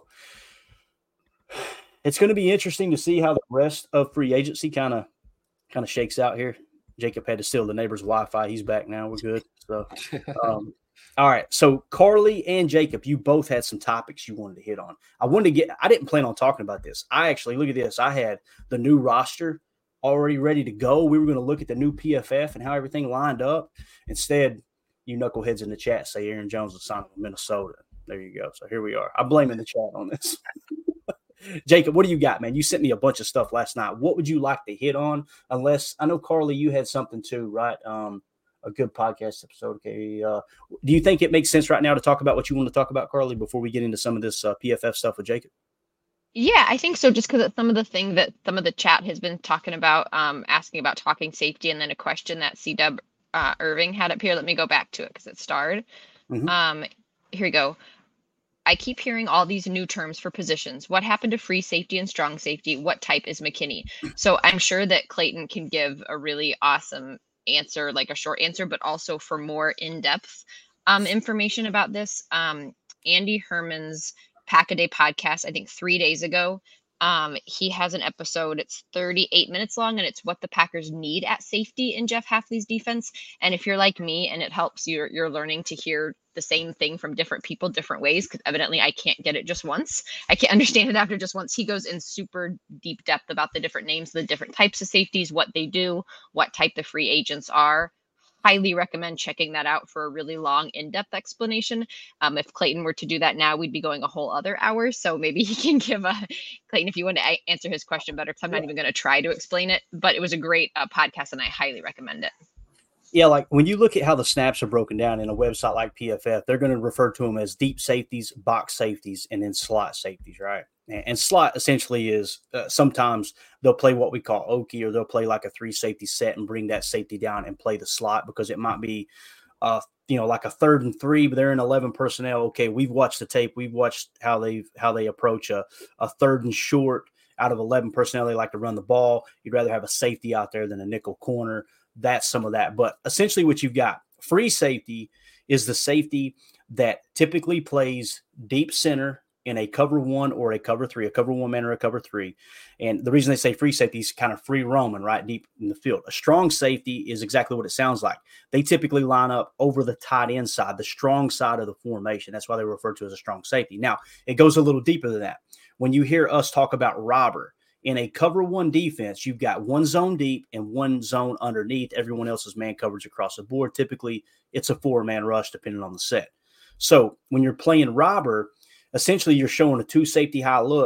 it's going to be interesting to see how the rest of free agency kind of kind of shakes out here. Jacob had to steal the neighbor's Wi-Fi. He's back now. We're good. So, um, all right. So Carly and Jacob, you both had some topics you wanted to hit on. I wanted to get, I didn't plan on talking about this. I actually, look at this. I had the new roster already ready to go. We were going to look at the new P F F and how everything lined up. Instead, you knuckleheads in the chat say Aaron Jones is signing with Minnesota. There you go. So here we are. I'm blaming the chat on this. Jacob, what do you got, man? You sent me a bunch of stuff last night. What would you like to hit on? Unless, I know, Carly, you had something too, right? Um, a good podcast episode. Okay. Uh, do you think it makes sense right now to talk about what you want to talk about, Carly, before we get into some of this uh, P F F stuff with Jacob? Yeah, I think so. Just because some of the thing that some of the chat has been talking about, um, asking about talking safety, and then a question that C W uh, Irving had up here. Let me go back to it because it starred. Mhm. Um, here we go. I keep hearing all these new terms for positions. What happened to free safety and strong safety? What type is McKinney? So I'm sure that Clayton can give a really awesome answer, like a short answer, but also for more in-depth um, information about this. Um, Andy Herman's Pack-A-Day podcast, I think three days ago, um, he has an episode. It's thirty-eight minutes long, and it's what the Packers need at safety in Jeff Hafley's defense. And if you're like me and it helps, you're, you're learning to hear the same thing from different people, different ways, because evidently I can't get it just once. I can't understand it after just once. He goes in super deep depth about the different names, the different types of safeties, what they do, what type the free agents are. Highly recommend checking that out for a really long, in-depth explanation. Um, if Clayton were to do that now, we'd be going a whole other hour. So maybe he can give a Clayton, if you want to a- answer his question better, because I'm not even going to try to explain it. But it was a great uh, podcast, and I highly recommend it. Yeah, like when you look at how the snaps are broken down in a website like P F F, they're going to refer to them as deep safeties, box safeties, and then slot safeties, right? And, and slot essentially is uh, sometimes they'll play what we call Okie, or they'll play like a three safety set and bring that safety down and play the slot, because it might be, uh, you know, like a third and three, but they're in eleven personnel. Okay, we've watched the tape. We've watched how they how they approach a, a third and short out of eleven personnel. They like to run the ball. You'd rather have a safety out there than a nickel corner. That's some of that. But essentially what you've got, free safety is the safety that typically plays deep center in a cover one or a cover three, a cover one man or a cover three. And the reason they say free safety is kind of free roaming, right, deep in the field. A strong safety is exactly what it sounds like. They typically line up over the tight end side, the strong side of the formation. That's why they refer to it as a strong safety. Now, it goes a little deeper than that. When you hear us talk about robber, in a cover one defense, you've got one zone deep and one zone underneath. Everyone else's man coverage across the board. Typically, it's a four-man rush depending on the set. So when you're playing robber, essentially you're showing a two-safety high look,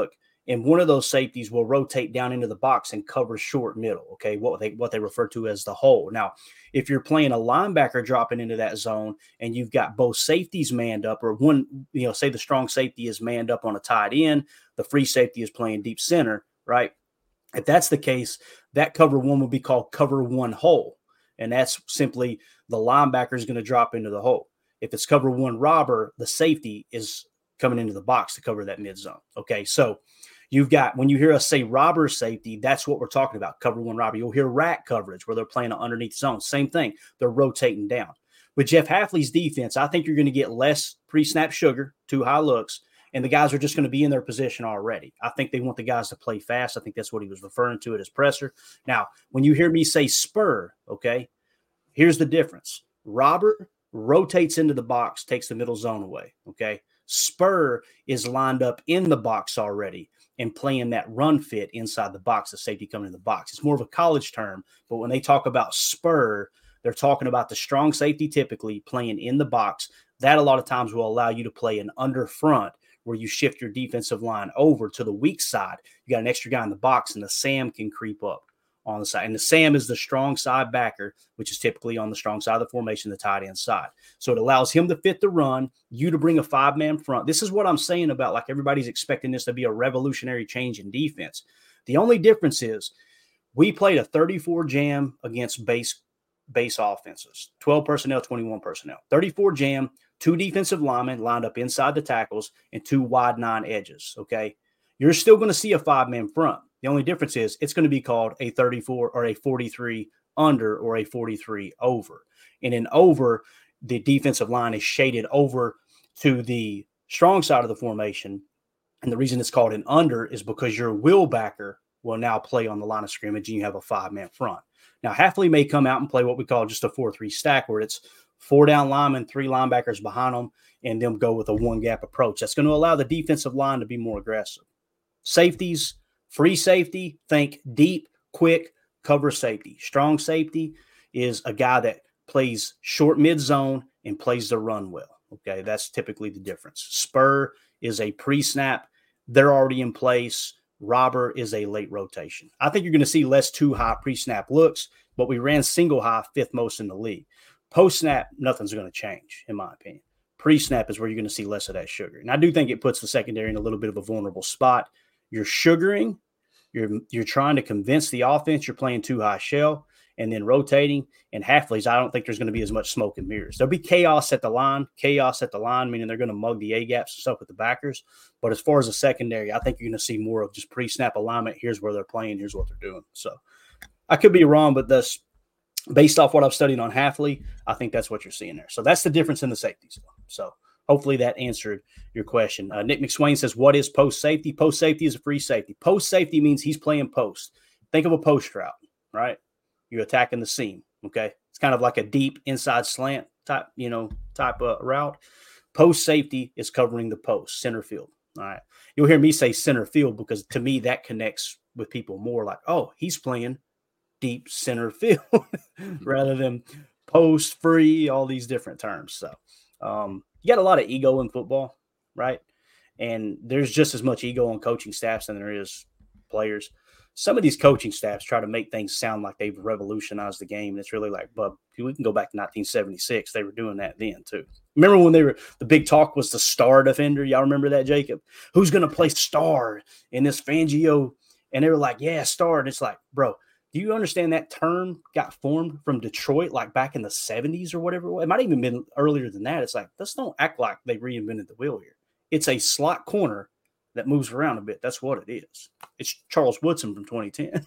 and one of those safeties will rotate down into the box and cover short middle, okay, what they what they refer to as the hole. Now, if you're playing a linebacker dropping into that zone and you've got both safeties manned up, or one, you know, say the strong safety is manned up on a tight end, the free safety is playing deep center, right? If that's the case, that cover one will be called cover one hole, and that's simply the linebacker is going to drop into the hole. If it's cover one robber, the safety is coming into the box to cover that mid zone, okay? So you've got, when you hear us say robber safety, that's what we're talking about, cover one robber. You'll hear rack coverage where they're playing underneath zone. Same thing. They're rotating down. With Jeff Hafley's defense, I think you're going to get less pre-snap sugar, too high looks, and the guys are just going to be in their position already. I think they want the guys to play fast. I think that's what he was referring to it as presser. Now, when you hear me say spur, okay, here's the difference. Robber rotates into the box, takes the middle zone away, okay? Spur is lined up in the box already and playing that run fit inside the box, the safety coming in the box. It's more of a college term, but when they talk about spur, they're talking about the strong safety typically playing in the box. That a lot of times will allow you to play an under front where you shift your defensive line over to the weak side. You got an extra guy in the box, and the Sam can creep up on the side. And the Sam is the strong side backer, which is typically on the strong side of the formation, the tight end side. So it allows him to fit the run, you to bring a five-man front. This is what I'm saying about, like, everybody's expecting this to be a revolutionary change in defense. The only difference is we played a thirty-four jam against base base offenses, twelve personnel, twenty-one personnel, thirty-four jam, two defensive linemen lined up inside the tackles, and two wide nine edges, okay? You're still going to see a five-man front. The only difference is it's going to be called a thirty-four or a forty-three under or a forty-three over. And in over, the defensive line is shaded over to the strong side of the formation. And the reason it's called an under is because your will backer will now play on the line of scrimmage and you have a five-man front. Now, Hafley may come out and play what we call just a four three stack, where it's four down linemen, three linebackers behind them, and them go with a one-gap approach. That's going to allow the defensive line to be more aggressive. Safeties, free safety, think deep, quick, cover safety. Strong safety is a guy that plays short mid-zone and plays the run well. Okay, that's typically the difference. Spur is a pre-snap. They're already in place. Robber is a late rotation. I think you're going to see less too high pre-snap looks, but we ran single high, fifth most in the league. Post-snap, nothing's going to change, in my opinion. Pre-snap is where you're going to see less of that sugar. And I do think it puts the secondary in a little bit of a vulnerable spot. You're sugaring. You're you're trying to convince the offense you're playing too high shell and then rotating. And Hafley's, I don't think there's going to be as much smoke and mirrors. There'll be chaos at the line, chaos at the line, meaning they're going to mug the A-gaps and stuff with the backers. But as far as the secondary, I think you're going to see more of just pre-snap alignment. Here's where they're playing. Here's what they're doing. So I could be wrong, but that's based off what I've studied on Hafley, I think that's what you're seeing there. So that's the difference in the safeties. So hopefully that answered your question. Uh, Nick McSwain says, what is post safety? Post safety is a free safety. Post safety means he's playing post. Think of a post route, right? You're attacking the seam, okay? It's kind of like a deep inside slant type, you know, type of route. Post safety is covering the post, center field, all right? You'll hear me say center field because to me that connects with people more like, oh, he's playing deep center field rather than post, free, all these different terms. So um, you got a lot of ego in football, right? And there's just as much ego on coaching staffs than there is players. Some of these coaching staffs try to make things sound like they've revolutionized the game. And it's really like, bub, we can go back to nineteen seventy-six. They were doing that then too. Remember when they were, the big talk was the star defender. Y'all remember that, Jacob? Who's going to play star in this Fangio? And they were like, yeah, star. And it's like, bro, do you understand that term got formed from Detroit like back in the seventies or whatever it was? It might have even been earlier than that. It's like, let's don't act like they reinvented the wheel here. It's a slot corner that moves around a bit. That's what it is. It's Charles Woodson from twenty ten.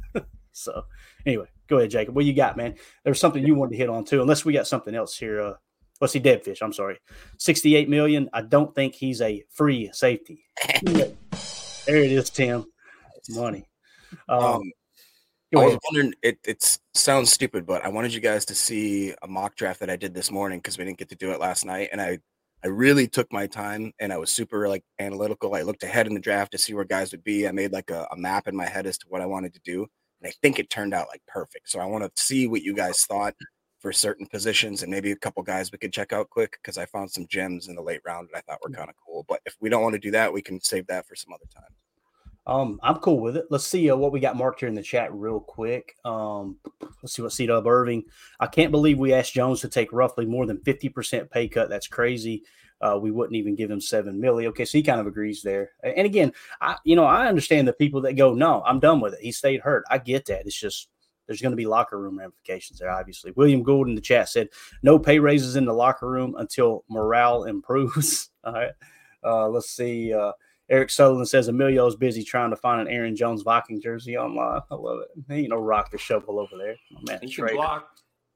So anyway, go ahead, Jacob. What you got, man? There's something you wanted to hit on too, unless we got something else here. Uh, let's see, Deadfish. I'm sorry. sixty-eight million dollars. I don't think he's a free safety. There it is, Tim. Money. Um, um I was wondering, it, it sounds stupid, but I wanted you guys to see a mock draft that I did this morning because we didn't get to do it last night. And I, I really took my time and I was super like analytical. I looked ahead in the draft to see where guys would be. I made like a, a map in my head as to what I wanted to do. And I think it turned out like perfect. So I want to see what you guys thought for certain positions and maybe a couple guys we could check out quick because I found some gems in the late round that I thought were kind of cool. But if we don't want to do that, we can save that for some other time. Um, I'm cool with it. Let's see uh, what we got marked here in the chat real quick. Um, let's see what C-Dub Irving. I can't believe we asked Jones to take roughly more than fifty percent pay cut. That's crazy. Uh, we wouldn't even give him seven milli. Okay, so he kind of agrees there. And again, I you know I understand the people that go, no, I'm done with it. He stayed hurt. I get that. It's just there's going to be locker room ramifications there. Obviously, William Gould in the chat said no pay raises in the locker room until morale improves. All right, uh, let's see. Uh, Eric Sutherland says Emilio's busy trying to find an Aaron Jones Viking jersey online. I love it. He ain't no rock to shovel over there. Oh, man, he can block.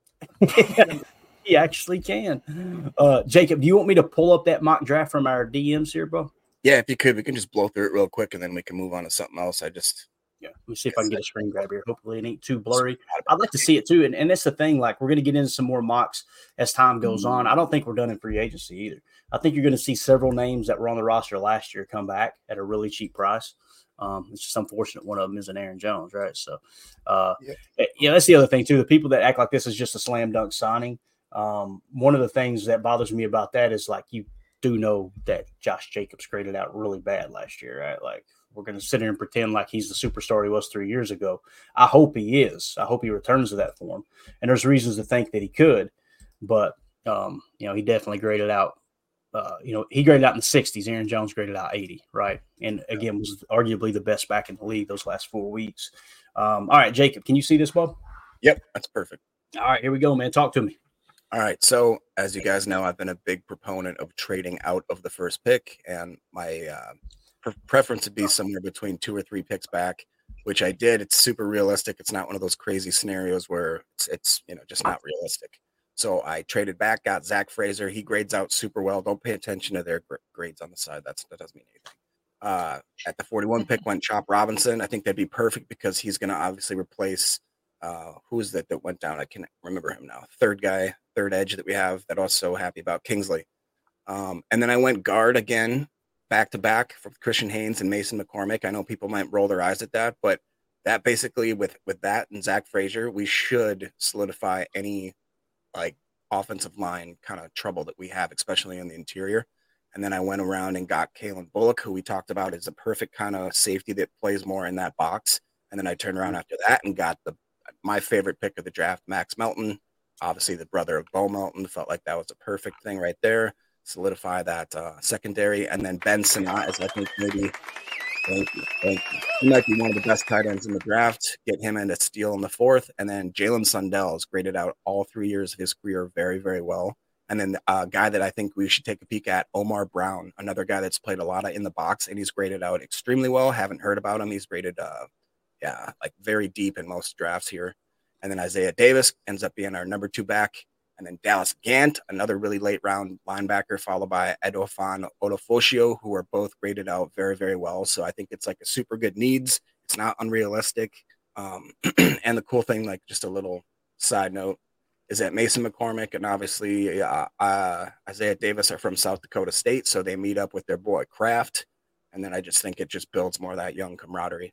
He actually can. Uh, Jacob, do you want me to pull up that mock draft from our D Ms here, bro? Yeah, if you could, we can just blow through it real quick and then we can move on to something else. I just yeah. Let me see if I can get a screen grab here. Hopefully it ain't too blurry. I'd like to see it too. And, and that's the thing. Like we're going to get into some more mocks as time goes on. I don't think we're done in free agency either. I think you're going to see several names that were on the roster last year come back at a really cheap price. Um, it's just unfortunate one of them is an Aaron Jones, right? So, uh, yeah. yeah, that's the other thing too. The people that act like this is just a slam dunk signing. Um, one of the things that bothers me about that is like you do know that Josh Jacobs graded out really bad last year, right? Like we're going to sit here and pretend like he's the superstar he was three years ago. I hope he is. I hope he returns to that form. And there's reasons to think that he could, but um, you know, he definitely graded out. Uh, you know, he graded out in the sixties. Aaron Jones graded out eighty, right? And again, was arguably the best back in the league those last four weeks. Um, all right, Jacob, can you see this, Bob? Yep, that's perfect. All right, here we go, man. Talk to me. All right. So as you guys know, I've been a big proponent of trading out of the first pick, and my uh, pre- preference would be somewhere between two or three picks back, which I did. It's super realistic. It's not one of those crazy scenarios where it's, it's you know, just not realistic. So I traded back, got Zach Fraser. He grades out super well. Don't pay attention to their gr- grades on the side. That's that doesn't mean anything. Uh, at the forty-one pick went Chop Robinson. I think that'd be perfect because he's going to obviously replace uh, who is that that went down? I can't remember him now. Third guy, third edge that we have that also happy about Kingsley. Um, and then I went guard again, back to back from Christian Haynes and Mason McCormick. I know people might roll their eyes at that, but that basically with with that and Zach Fraser, we should solidify any like offensive line kind of trouble that we have, especially in the interior. And then I went around and got Kalen Bullock, who we talked about is a perfect kind of safety that plays more in that box. And then I turned around after that and got the my favorite pick of the draft, Max Melton, obviously the brother of Bo Melton. Felt like that was a perfect thing right there. Solidify that uh, secondary. And then Ben Sinnott is, I think, maybe thank you, thank you. He might be one of the best tight ends in the draft. Get him into steal in the fourth. And then Jalen Sundell is graded out all three years of his career very, very well. And then a uh, guy that I think we should take a peek at, Omar Brown, another guy that's played a lot of in the box, and he's graded out extremely well. Haven't heard about him. He's graded, uh, yeah, like very deep in most drafts here. And then Isaiah Davis ends up being our number two back. And then Dallas Gant, another really late round linebacker, followed by Edofan Odofoshio, who are both graded out very, very well. So I think it's like a super good needs. It's not unrealistic. Um, and the cool thing, like just a little side note, is that Mason McCormick and obviously uh, uh, Isaiah Davis are from South Dakota State. So they meet up with their boy Kraft. And then I just think it just builds more of that young camaraderie.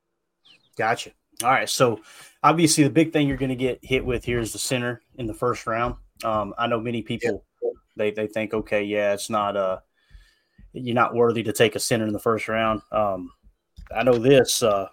Gotcha. All right. So obviously the big thing you're going to get hit with here is the center in the first round. Um, I know many people, yeah. they, they think, okay, yeah, it's not uh you're not worthy to take a center in the first round. Um, I know this, uh,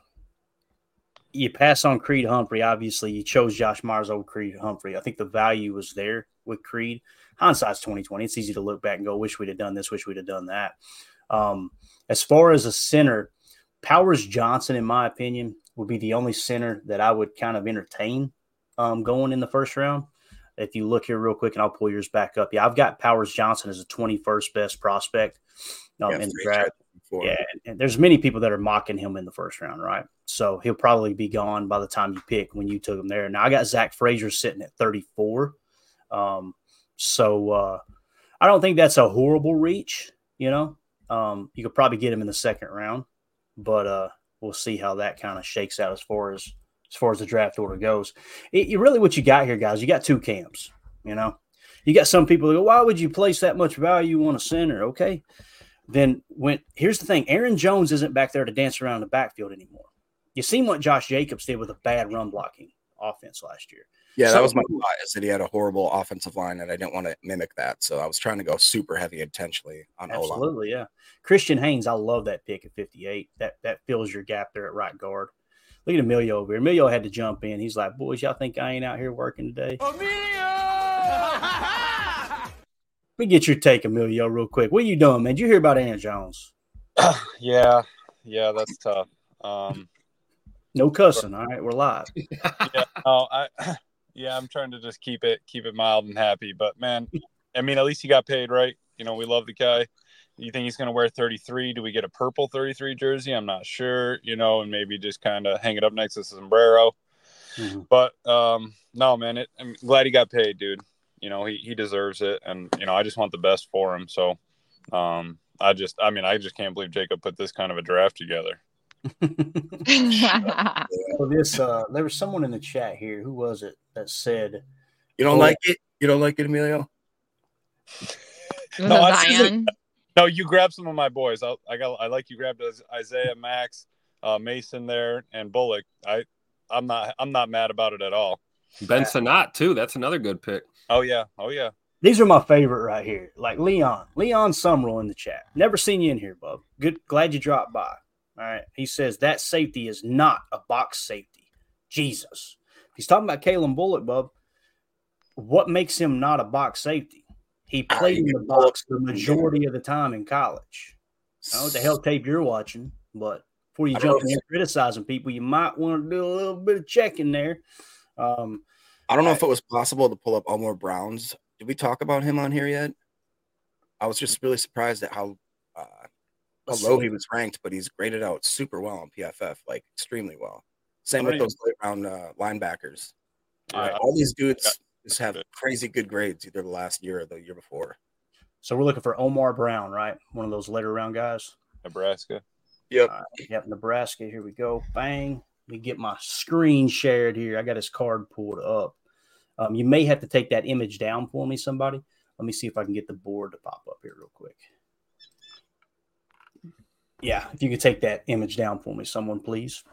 you pass on Creed Humphrey. Obviously you chose Josh Myers over Creed Humphrey. I think the value was there with Creed. Hindsight's twenty twenty. It's easy to look back and go, wish we'd have done this, wish we'd have done that. Um, as far as a center, Powers Johnson, in my opinion, would be the only center that I would kind of entertain um, going in the first round. If you look here real quick, and I'll pull yours back up. Yeah, I've got Powers Johnson as a twenty-first best prospect um, yeah, in the draft. Yeah, and, and there's many people that are mocking him in the first round, right? So he'll probably be gone by the time you pick when you took him there. Now I got Zach Fraser sitting at thirty-four. Um, so uh, I don't think that's a horrible reach. You know, um, you could probably get him in the second round, but uh, we'll see how that kind of shakes out as far as as far as the draft order goes. It, it really what you got here, guys. You got two camps. You know, you got some people that go, "Why would you place that much value on a center?" Okay, then when here's the thing: Aaron Jones isn't back there to dance around the backfield anymore. You seen what Josh Jacobs did with a bad run blocking offense last year. Yeah, So- that was my thought, is that he had a horrible offensive line, and I didn't want to mimic that. So I was trying to go super heavy intentionally on O-line. Absolutely, yeah. Christian Haynes, I love that pick at fifty-eight. That that fills your gap there at right guard. Look at Emilio over here. Emilio had to jump in. He's like, boys, y'all think I ain't out here working today? Let me get your take, Emilio, real quick. What are you doing, man? Did you hear about Aaron Jones? yeah, yeah, that's tough. Um, no cussing, all right? We're live. yeah, no, I, yeah, I'm trying to just keep it keep it mild and happy. But, man, I mean, at least he got paid, right? You know, we love the guy. You think he's going to wear thirty-three? Do we get a purple thirty-three jersey? I'm not sure, you know, and maybe just kind of hang it up next to the sombrero. Mm-hmm. But, um, no, man, it, I'm glad he got paid, dude. You know, he, he deserves it. And, you know, I just want the best for him. So, um, I just, I mean, I just can't believe Jacob put this kind of a draft together. So this, uh, there was someone in the chat here. Who was it that said, "You don't oh, like it? You don't like it, Emilio?" no, I, no, you grabbed some of my boys. I, I got, I like you grabbed Isaiah, Max, uh, Mason there, and Bullock. I, I'm not, I'm not mad about it at all. Ben Sinnott too. That's another good pick. Oh yeah, oh yeah. These are my favorite right here. Like Leon, Leon Summerall in the chat. Never seen you in here, bub. Good, glad you dropped by. All right. He says that safety is not a box safety. Jesus. He's talking about Kalen Bullock, bub. What makes him not a box safety? He played in the box the majority of the time in college. I don't know what the hell tape you're watching, but before you jump in here criticizing people, you might want to do a little bit of checking there. Um, I don't know I, if it was possible to pull up Omar Brown's. Did we talk about him on here yet? I was just really surprised at how uh, how low he was ranked, but he's graded out super well on P F F, like extremely well. Same with those late round uh, linebackers. Uh, all these dudes yeah. just have crazy good grades either the last year or the year before. So we're looking for Omar Brown, right? One of those later round guys. Nebraska. Yep. Uh, yep, Nebraska. Here we go. Bang. Let me get my screen shared here. I got his card pulled up. Um, you may have to take that image down for me, somebody. Let me see if I can get the board to pop up here real quick. Yeah, if you could take that image down for me, someone, please.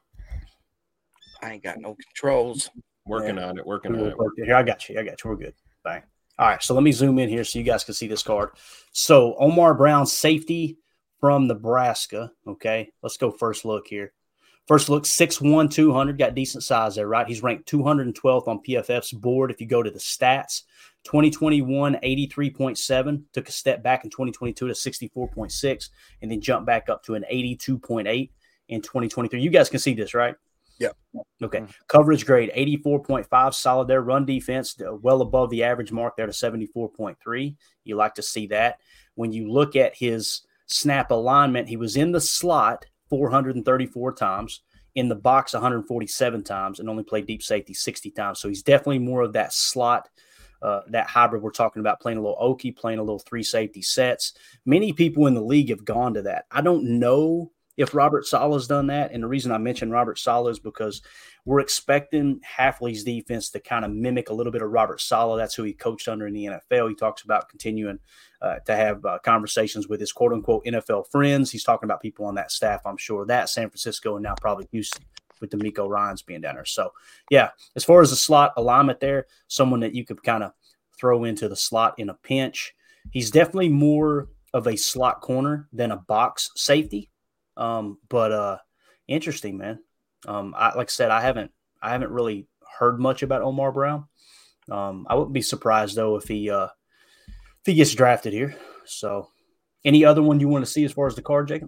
I ain't got no controls. Working yeah. on it, working on it. Here, I got you. I got you. We're good. Bang. All right, so let me zoom in here so you guys can see this card. So Omar Brown, safety from Nebraska. Okay, let's go first look here. First look, six one, two hundred, got decent size there, right? He's ranked two hundred twelfth on P F F's board. If you go to the stats, twenty twenty-one, eighty-three point seven, took a step back in twenty twenty-two to sixty-four point six, and then jumped back up to an eighty-two point eight in twenty twenty-three. You guys can see this, right? Yeah. Okay. Mm-hmm. Coverage grade, eighty-four point five, solid there. Run defense, well above the average mark there to seventy-four point three. You like to see that. When you look at his snap alignment, he was in the slot four hundred thirty-four times, in the box one hundred forty-seven times, and only played deep safety sixty times. So he's definitely more of that slot, uh, that hybrid we're talking about, playing a little Okie, playing a little three safety sets. Many people in the league have gone to that. I don't know if Robert Saleh's done that, and the reason I mentioned Robert Saleh is because we're expecting Hafley's defense to kind of mimic a little bit of Robert Saleh. That's who he coached under in the N F L. He talks about continuing uh, to have uh, conversations with his quote-unquote N F L friends. He's talking about people on that staff, I'm sure, that San Francisco and now probably Houston with DeMeco Ryans being down there. So, yeah, as far as the slot alignment there, someone that you could kind of throw into the slot in a pinch. He's definitely more of a slot corner than a box safety. Um, but uh, interesting, man. Um, I, like I said, I haven't, I haven't really heard much about Omar Brown. Um, I wouldn't be surprised though if he, uh, if he gets drafted here. So, any other one you want to see as far as the card, Jacob?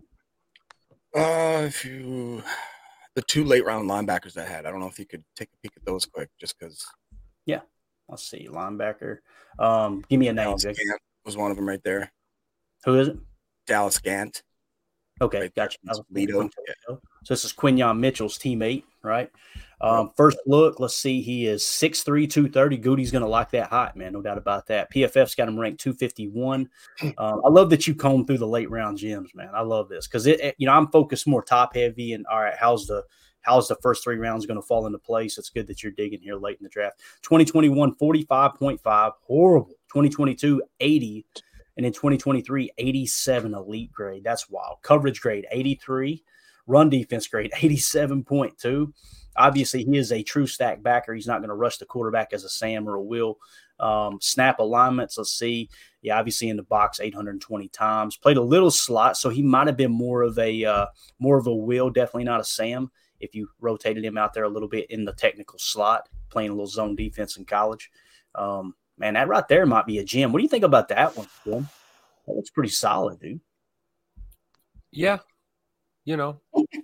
Uh, if you, the two late round linebackers I had, I don't know if you could take a peek at those quick, just because. Yeah, let's see, linebacker. Um, give me a name. Dallas Jacob. Gant was one of them right there. Who is it? Dallas Gant. Okay, right gotcha. Lido. Yeah. So this is Quinyon Mitchell's teammate, right? Um, first look, let's see. He is six three, two thirty. Goody's going to like that height, man. No doubt about that. P F F's got him ranked two fifty-one. Um, I love that you comb through the late round gems, man. I love this because, it, it, you know, I'm focused more top heavy and, all right, how's the how's the first three rounds going to fall into place? It's good that you're digging here late in the draft. twenty twenty-one, forty-five point five. Horrible. twenty twenty-two, eighty. And in twenty twenty-three, eighty-seven elite grade. That's wild. Coverage grade, eighty-three. Run defense grade, eighty-seven point two. obviously, he is a true stack backer. He's not going to rush the quarterback as a Sam or a Will. Um, snap alignments, let's see. Yeah, obviously in the box eight hundred twenty times. Played a little slot, so he might have been more of a uh, more of a Will, definitely not a Sam. If you rotated him out there a little bit in the technical slot, playing a little zone defense in college. Um, man, that right there might be a gem. What do you think about that one, Jim? That looks pretty solid, dude. Yeah. You know,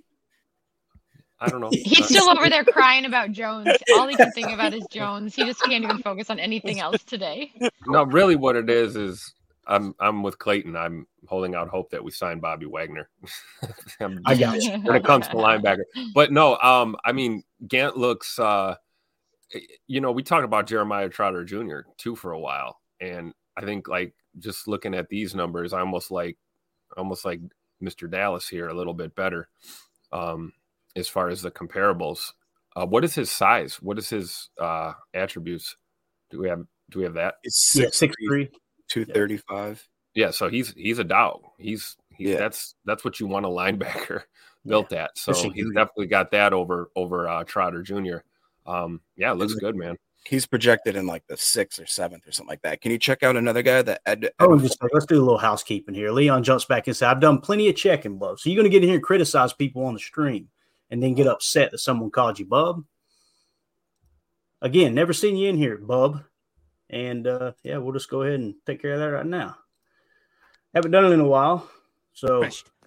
I don't know. He's still over there crying about Jones. All he can think about is Jones. He just can't even focus on anything else today. No, really what it is is I'm I'm with Clayton. I'm holding out hope that we sign Bobby Wagner. I got you. When it comes to linebacker. But no, um, I mean, Gant looks, uh, you know, we talked about Jeremiah Trotter Junior too for a while. And I think like just looking at these numbers, I almost like, almost like Mister Dallas here a little bit better um, as far as the comparables. Uh, what is his size? What is his uh, attributes? Do we have, do we have that? It's Yeah, six, six three. two thirty-five. Yeah, so he's he's a dog. He's, he's Yeah. that's that's what you want a linebacker built at. So Especially he's Junior. definitely got that over over uh, Trotter Junior Um, yeah, it looks good, man. He's projected in like the sixth or seventh or something like that. Can you check out another guy that Ed? Oh, Ed- just let's do a little housekeeping here. Leon jumps back and says, I've done plenty of checking, bub. So you're going to get in here and criticize people on the stream and then get upset that someone called you bub? Again, never seen you in here, bub. And, uh, yeah, we'll just go ahead and take care of that right now. Haven't done it in a while. So,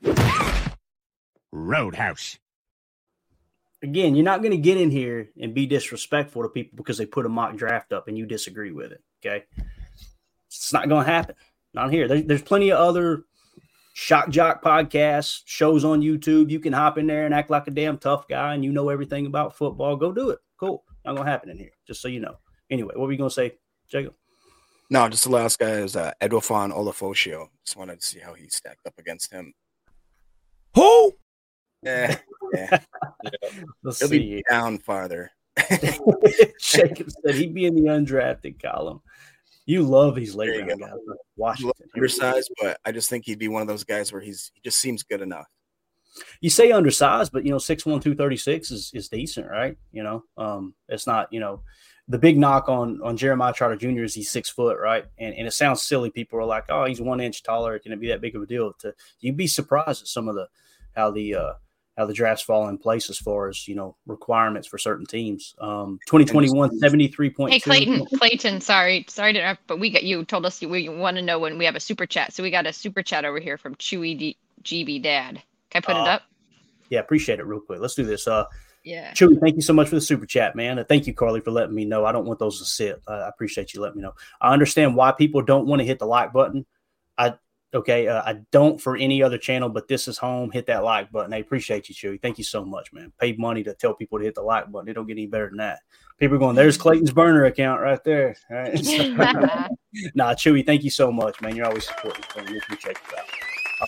Roadhouse. again, you're not going to get in here and be disrespectful to people because they put a mock draft up and you disagree with it, okay? It's not going to happen. Not here. There, there's plenty of other shock jock podcasts, shows on YouTube. You can hop in there and act like a damn tough guy and you know everything about football. Go do it. Cool. Not going to happen in here, just so you know. Anyway, what were you going to say, Jacob? no, just the last guy is uh, Edwafon Olafosio. Just wanted to see how he stacked up against him. Who? Yeah, yeah. Let's He'll see. be down farther. Jacob said he'd be in the undrafted column. You love these late There you round go. guys. He's a Washington. little undersized, but I just think he'd be one of those guys where he's he just seems good enough. You say undersized, but you know, six one, two thirty-six is, is decent, right? You know, um, it's not, you know, the big knock on on Jeremiah Trotter Junior is he's six foot, right? And and it sounds silly. People are like, oh, he's one inch taller. Can it be that big of a deal? To you'd be surprised at some of the how the uh how the drafts fall in place as far as, you know, requirements for certain teams. Um, twenty twenty-one, seventy-three point two. Hey, Clayton, Clayton, sorry, sorry to interrupt, but we got you told us we want to know when we have a super chat. So we got a super chat over here from Chewy D- G B Dad. Can I put Uh, it up? Yeah, appreciate it real quick. Let's do this. Uh, Yeah. Chewy, thank you so much for the super chat, man. Uh, thank you, Carly, for letting me know. I don't want those to sit. Uh, I appreciate you letting me know. I understand why people don't want to hit the like button. I okay. Uh, I don't for any other channel, but this is home. Hit that like button. I appreciate you, Chewy. Thank you so much, man. Paid money to tell people to hit the like button. It don't get any better than that. People are going, there's Clayton's burner account right there. All right. Nah, Chewy, thank you so much, man. You're always supporting. So we appreciate that. Uh,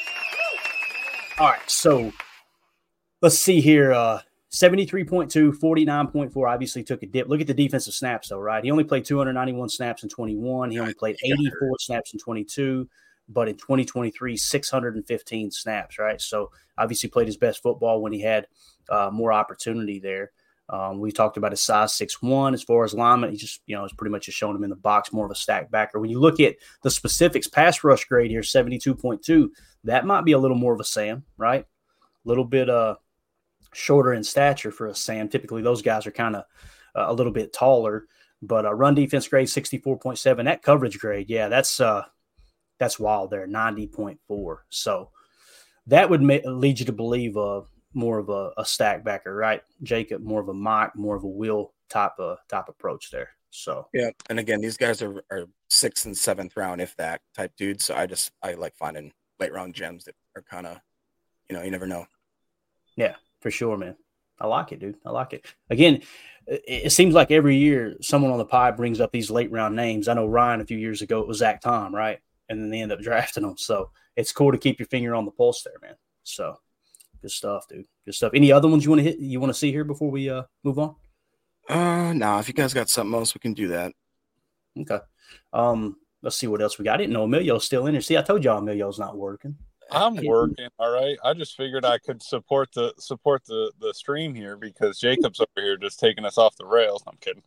all right, so let's see here. Uh, seventy-three point two, forty-nine point four obviously took a dip. Look at the defensive snaps, though, right? He only played two hundred ninety-one snaps in twenty-one. He only played eighty-four snaps in twenty-two. But in twenty twenty-three, six hundred fifteen snaps, right? So obviously played his best football when he had uh, more opportunity there. Um, we talked about his size, six one. As far as lineman, he just, you know, it's pretty much just showing him in the box, more of a stack backer. When you look at the specifics, pass rush grade here, seventy-two point two, that might be a little more of a Sam, right? A little bit uh, shorter in stature for a Sam. Typically, those guys are kind of uh, a little bit taller. But uh, run defense grade, sixty-four point seven. That coverage grade, yeah, that's uh, that's wild there, ninety point four. So that would ma- lead you to believe uh, more of a, a stack backer, right, Jacob? More of a Mike, more of a Will type of type approach there. So yeah, and again, these guys are, are sixth and seventh round, if that type dudes. So I just I like finding late round gems that are kind of, you know, you never know. Yeah, for sure, man. I like it, dude. I like it. Again, it, it seems like every year someone on the pod brings up these late round names. I know Ryan a few years ago it was Zach Tom, right? And then they end up drafting them. So it's cool to keep your finger on the pulse there, man. So good stuff, dude. Good stuff. Any other ones you want to hit? You want to see here before we uh move on? Uh, no. If you guys got something else, we can do that. Okay. Um, let's see what else we got. I didn't know Emilio's still in there. See, I told y'all Emilio's not working. I'm working, all right. I just figured I could support the support the the stream here because Jacob's over here just taking us off the rails. I'm kidding.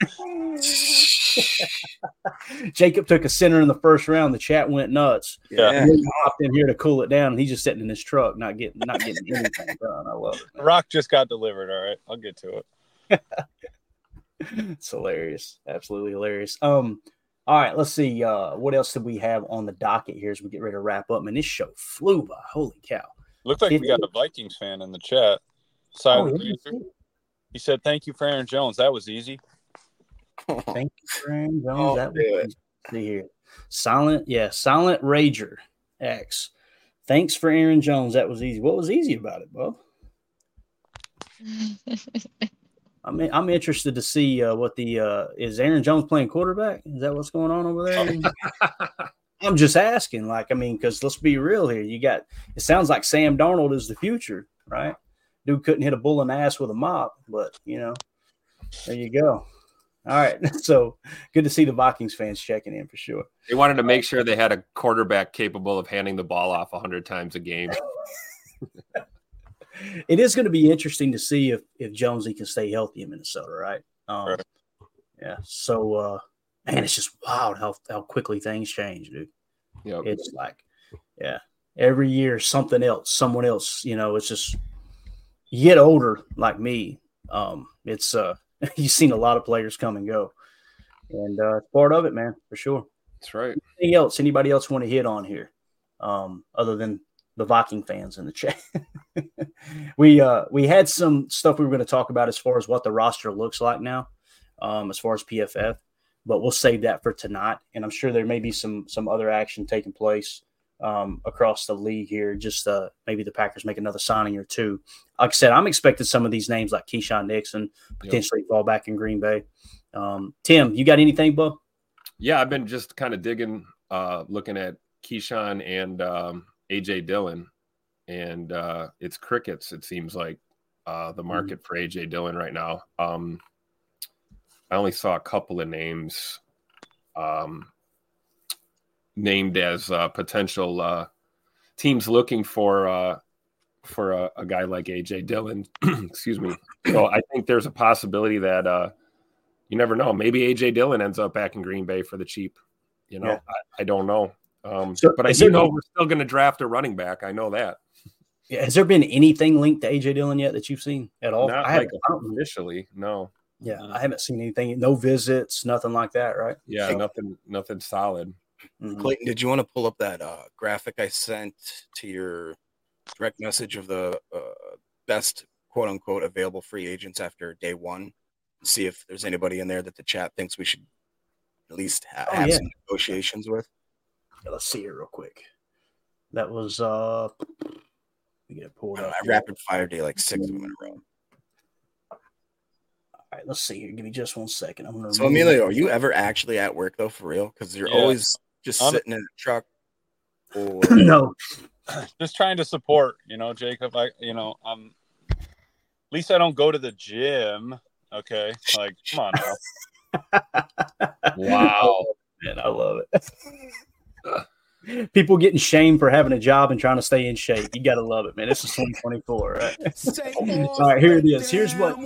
Jacob took a center in the first round. The chat went nuts. Yeah, and he hopped in here to cool it down. And he's just sitting in his truck, not getting not getting anything done. I love it. Man. Rock just got delivered. All right, I'll get to it. It's hilarious, absolutely hilarious. Um, all right, let's see. Uh, what else did we have on the docket here as we get ready to wrap up? Man, this show flew by. Holy cow! Looks like we got a Vikings fan in the chat. Silent oh, yeah. He said, "Thank you for Aaron Jones. That was easy." Thank you for Aaron Jones. Oh, that was easy. See here. Silent, yeah, Silent Rager X. Thanks for Aaron Jones. That was easy. What was easy about it, Bob? I mean, I'm interested to see uh, what the uh, is Aaron Jones playing quarterback? Is that what's going on over there? I'm just asking. Like, I mean, because let's be real here. You got it sounds like Sam Darnold is the future, right? Dude couldn't hit a bull in the ass with a mop, but you know, there you go. All right, so good to see the Vikings fans checking in for sure. They wanted to make sure they had a quarterback capable of handing the ball off a hundred times a game. It is going to be interesting to see if if Jonesy can stay healthy in Minnesota, right? Um, right. Yeah. So, uh, man, it's just wild how how quickly things change, dude. Yep. It's like, yeah, every year something else, someone else. You know, it's just you get older, like me. Um, it's uh, you've seen a lot of players come and go, and uh, it's part of it, man, for sure. That's right. Anything else? Anybody else want to hit on here, um, other than the Viking fans in the chat? we uh we had some stuff we were going to talk about as far as what the roster looks like now, um, as far as P F F, but we'll save that for tonight. And I'm sure there may be some some other action taking place um, across the league here. Just uh, maybe the Packers make another signing or two. Like I said, I'm expecting some of these names like Keyshawn Nixon potentially yep. fall back in Green Bay. Um, Tim, you got anything, bub? Yeah, I've been just kind of digging, uh, looking at Keyshawn and um, A J Dillon. And uh, it's crickets, it seems like, uh, the market mm-hmm. for A J Dillon right now. Um, I only saw a couple of names um, named as uh, potential uh, teams looking for uh, for a, a guy like A J Dillon. Excuse me. So I think there's a possibility that uh, you never know. Maybe A J Dillon ends up back in Green Bay for the cheap. You know, yeah. I, I don't know. Um, so, but I do know we're still going to draft a running back. I know that. Yeah, has there been anything linked to A J Dillon yet that you've seen at all? Not I like haven't initially, no. Yeah, I haven't seen anything. No visits, nothing like that, right? Yeah, so, nothing, nothing solid. Mm-hmm. Clayton, did you want to pull up that uh, graphic I sent to your direct message of the uh, best quote unquote available free agents after day one? See if there's anybody in there that the chat thinks we should at least ha- oh, have yeah. some negotiations with. Yeah, let's see here real quick. That was uh. We get pulled up. I rapid fire day like six of them in a row. All right, let's see here. Give me just one second. I'm gonna. So Emilio, are you ever actually at work though, for real? Because you're yeah. always just I'm... sitting in a truck. Or no, just trying to support. You know, Jacob. I, you know, I'm. At least I don't go to the gym. Okay, like come on now. Wow, man, I love it. People getting shamed for having a job and trying to stay in shape. You got to love it, man. This is twenty twenty-four, right? All right, here it is. Here's what.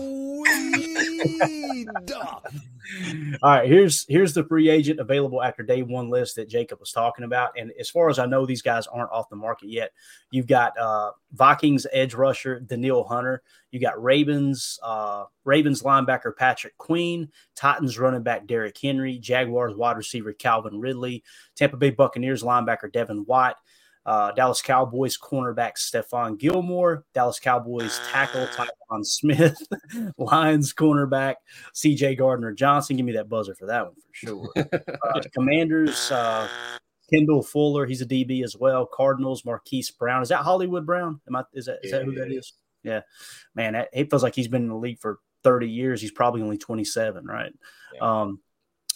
All right, here's here's the free agent available after day one list that Jacob was talking about. And as far as I know, these guys aren't off the market yet. You've got uh, Vikings edge rusher Danielle Hunter. You got Ravens uh, Ravens linebacker Patrick Queen, Titans running back Derrick Henry, Jaguars wide receiver Calvin Ridley, Tampa Bay Buccaneers linebacker Devin White, uh, Dallas Cowboys cornerback Stephon Gilmore, Dallas Cowboys tackle Tyron Smith, Lions cornerback C J Gardner Johnson. Give me that buzzer for that one for sure. Uh, Commanders uh, Kendall Fuller, he's a D B as well. Cardinals Marquise Brown. Is that Hollywood Brown? Am I? Is that is that who that is? Yeah, man, that, it feels like he's been in the league for thirty years. He's probably only twenty-seven, right? Yeah. Um,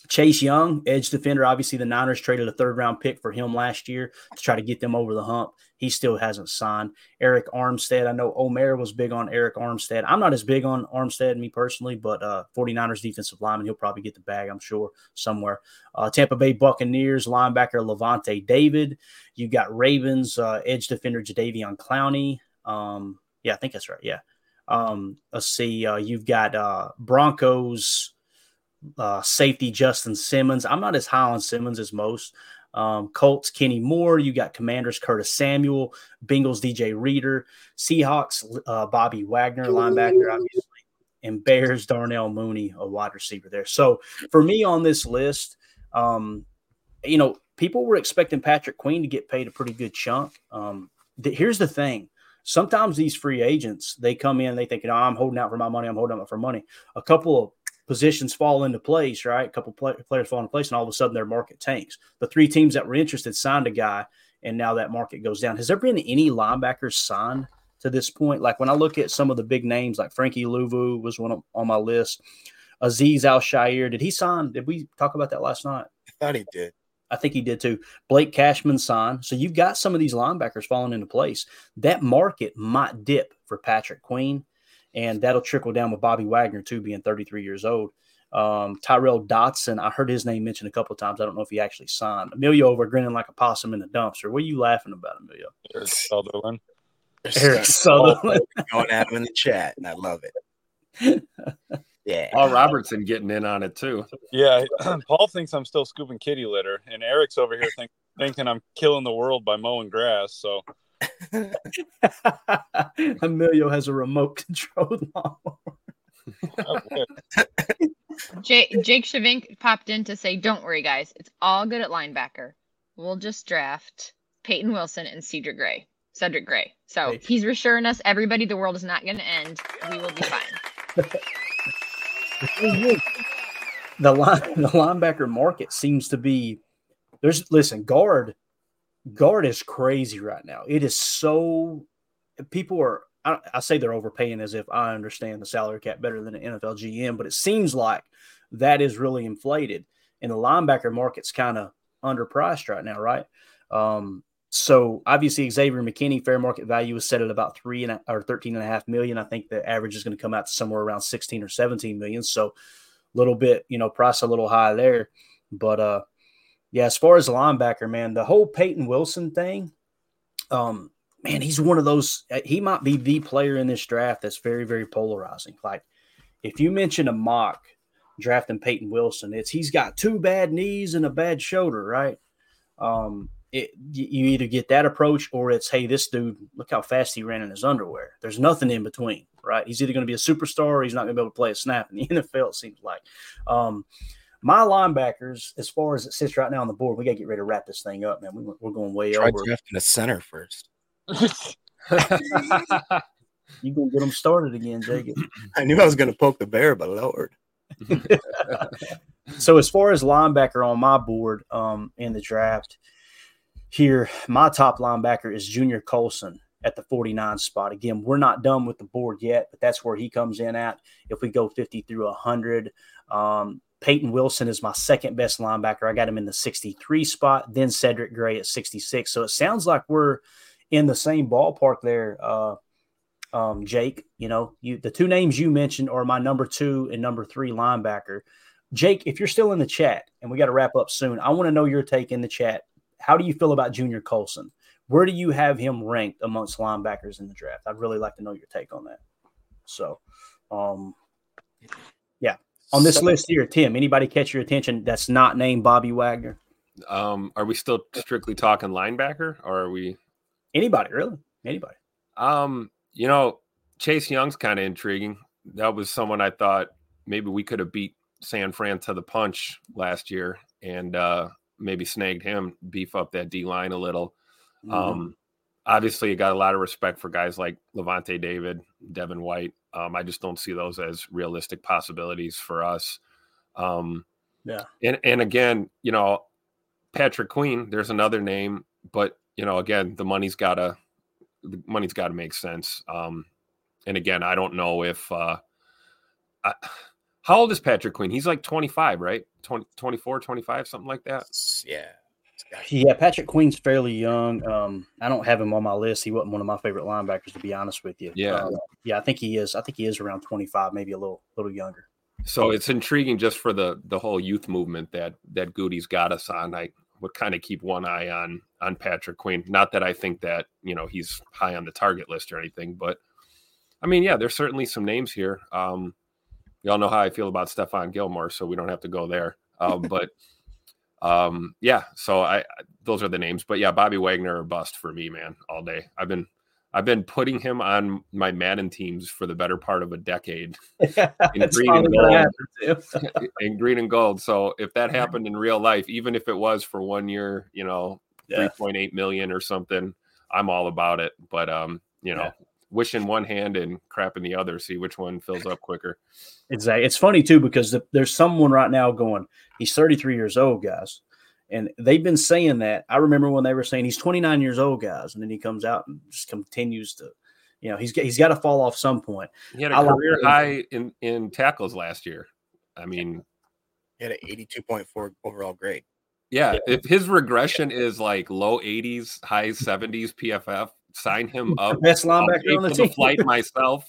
Chase Young, edge defender. Obviously, the Niners traded a third-round pick for him last year to try to get them over the hump. He still hasn't signed. Eric Armstead. I know Omer was big on Eric Armstead. I'm not as big on Armstead, me personally, but uh, 49ers defensive lineman, he'll probably get the bag, I'm sure, somewhere. Uh, Tampa Bay Buccaneers linebacker Levante David. You got Ravens uh, edge defender Jadeveon Clowney. Um, yeah, I think that's right. Yeah. Um, let's see. Uh, you've got uh, Broncos uh, safety Justin Simmons. I'm not as high on Simmons as most. Um, Colts Kenny Moore. You got Commanders Curtis Samuel. Bengals D J Reader. Seahawks uh, Bobby Wagner, linebacker, obviously. And Bears Darnell Mooney, a wide receiver there. So for me on this list, um, you know, people were expecting Patrick Queen to get paid a pretty good chunk. Um, th- here's the thing. Sometimes these free agents, they come in, they think, you know, I'm holding out for my money. I'm holding out for money. A couple of positions fall into place, right? A couple play- players fall into place, and all of a sudden their market tanks. The three teams that were interested signed a guy, and now that market goes down. Has there been any linebackers signed to this point? Like when I look at some of the big names, like Frankie Louvu was one on my list. Azeez Al-Shaair, did he sign? Did we talk about that last night? I thought he did. I think he did too. Blake Cashman signed. So you've got some of these linebackers falling into place. That market might dip for Patrick Queen, and that'll trickle down with Bobby Wagner too, being thirty-three years old. Um, Tyrell Dotson, I heard his name mentioned a couple of times. I don't know if he actually signed. Emilio over grinning like a possum in the dumpster. What are you laughing about, Emilio? Eric Sutherland. Eric Sutherland. Going at him in the chat, and I love it. Yeah. Paul Robertson getting in on it too. Yeah, Paul thinks I'm still scooping kitty litter, and Eric's over here think, thinking I'm killing the world by mowing grass. So Emilio has a remote control lawnmower. Jake, Jake Shavink popped in to say, don't worry, guys. It's all good at linebacker. We'll just draft Peyton Wilson and Cedric Gray. Cedric Gray. So he's reassuring us, everybody, the world is not going to end. We will be fine. The line, the linebacker market seems to be there's listen, guard, guard is crazy right now. It is so people are I, I say they're overpaying as if I understand the salary cap better than an N F L G M, but it seems like that is really inflated, and the linebacker market's kind of underpriced right now, right? Um, so obviously Xavier McKinney fair market value is set at about three and a, or thirteen and a half million. I think the average is going to come out to somewhere around sixteen or seventeen million. So a little bit, you know, price a little high there, but uh, yeah, as far as the linebacker, man, the whole Peyton Wilson thing, um, man, he's one of those, he might be the player in this draft that's very, very polarizing. Like if you mention a mock drafting Peyton Wilson, it's, he's got two bad knees and a bad shoulder, right? Um, it, you either get that approach or it's, hey, this dude, look how fast he ran in his underwear. There's nothing in between, right? He's either going to be a superstar or he's not going to be able to play a snap in the N F L, it seems like. Um, my linebackers, as far as it sits right now on the board, we got to get ready to wrap this thing up, man. We, we're going way Try over. drafting a center first. You going to get them started again, Jacob. I knew I was going to poke the bear, but Lord. So as far as linebacker on my board um, in the draft here, my top linebacker is Junior Colson at the forty-nine spot. Again, we're not done with the board yet, but that's where he comes in at. If we go fifty through one hundred, um, Peyton Wilson is my second best linebacker. I got him in the sixty-three spot, then Cedric Gray at sixty-six. So it sounds like we're in the same ballpark there, uh, um, Jake. You know, you the two names you mentioned are my number two and number three linebacker. Jake, if you're still in the chat, and we got to wrap up soon, I want to know your take in the chat. How do you feel about Junior Colson? Where do you have him ranked amongst linebackers in the draft? I'd really like to know your take on that. So, um, yeah. On this so, list here, Tim, anybody catch your attention that's not named Bobby Wagner? Um, are we still strictly talking linebacker, or are we anybody really? Anybody? Um, you know, Chase Young's kind of intriguing. That was someone I thought maybe we could have beat San Fran to the punch last year, and uh, maybe snagged him, beef up that D line a little. Mm-hmm. Um, obviously, you got a lot of respect for guys like Levante David, Devin White. Um, I just don't see those as realistic possibilities for us. Um, yeah. And, and again, you know, Patrick Queen, there's another name, but you know, again, the money's gotta, the money's gotta make sense. Um, and again, I don't know if, uh, I, How old is Patrick Queen? He's like twenty-five, right? twenty, twenty-four, twenty-five, something like that. Yeah. Yeah, Patrick Queen's fairly young. Um, I don't have him on my list. He wasn't one of my favorite linebackers, to be honest with you. Yeah. Um, yeah, I think he is. I think he is around twenty-five, maybe a little little younger. So it's intriguing just for the the whole youth movement that that Goody's got us on. I would kind of keep one eye on on Patrick Queen. Not that I think that, you know, he's high on the target list or anything, but I mean, yeah, there's certainly some names here. Um, y'all know how I feel about Stephon Gilmore, so we don't have to go there. Um, but Um, yeah, so I, those are the names, but yeah, Bobby Wagner or bust for me, man, all day. I've been, I've been putting him on my Madden teams for the better part of a decade in green and gold, in green and gold. So if that happened in real life, even if it was for one year, you know, yeah. three point eight million or something, I'm all about it. But, um, you know, yeah. wish in one hand and crap in the other, see which one fills up quicker. Exactly. It's funny too, because the, there's someone right now going, he's thirty-three years old, guys. And they've been saying that. I remember when they were saying he's twenty-nine years old, guys. And then he comes out and just continues to, you know, he's, he's got to fall off some point. He had a I career like high in, in tackles last year. I mean, he had an eighty-two point four overall grade. Yeah. If his regression is like low eighties, high seventies P F F, sign him up. Best linebacker on the team. The flight myself.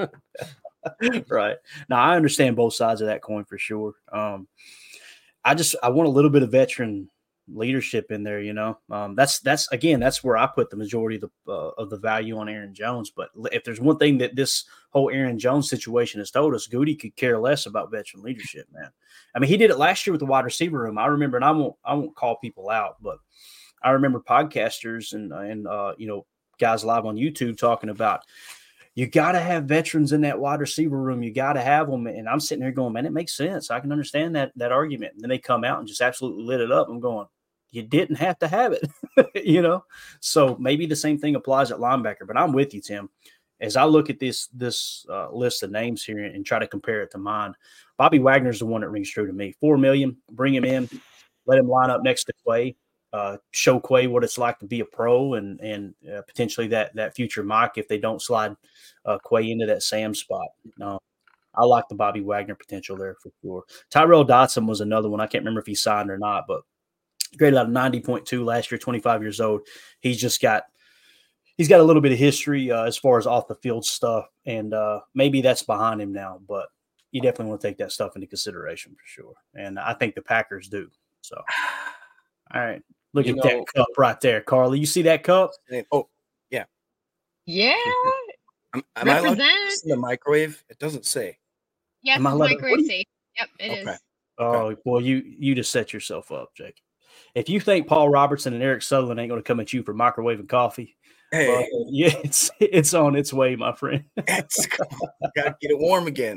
Right. Now, I understand both sides of that coin for sure. Um, I just I want a little bit of veteran leadership in there, you know. Um, that's that's again, that's where I put the majority of the uh, of the value on Aaron Jones. But if there's one thing that this whole Aaron Jones situation has told us, Goody could care less about veteran leadership, man. I mean, he did it last year with the wide receiver room. I remember, and I won't I won't call people out, but I remember podcasters and and uh, you know, guys live on YouTube talking about, you got to have veterans in that wide receiver room. You got to have them. And I'm sitting here going, man, it makes sense. I can understand that that argument. And then they come out and just absolutely lit it up. I'm going, you didn't have to have it, you know? So maybe the same thing applies at linebacker. But I'm with you, Tim. As I look at this this uh, list of names here and try to compare it to mine, Bobby Wagner's the one that rings true to me. Four million dollars, bring him in, let him line up next to Quay. Uh, show Quay what it's like to be a pro and and uh, potentially that that future Mike if they don't slide uh, Quay into that Sam spot. No, I like the Bobby Wagner potential there for sure. Tyrell Dotson was another one. I can't remember if he signed or not, but graded out of ninety point two last year, twenty-five years old. He's just got he's got a little bit of history uh, as far as off the field stuff, and uh, maybe that's behind him now. But you definitely want to take that stuff into consideration for sure, and I think the Packers do. So, all right. Look you at know, that cup right there, Carly. You see that cup? Oh, yeah. Yeah. Am, am I allowed to use the microwave? It doesn't say. Yes, it's microwave safe. Yep, it okay. is. Oh, okay. Well, you you just set yourself up, Jake. If you think Paul Robertson and Eric Sutherland ain't going to come at you for microwaving coffee, hey. well, yeah, it's it's on its way, my friend. It's got to get it warm again.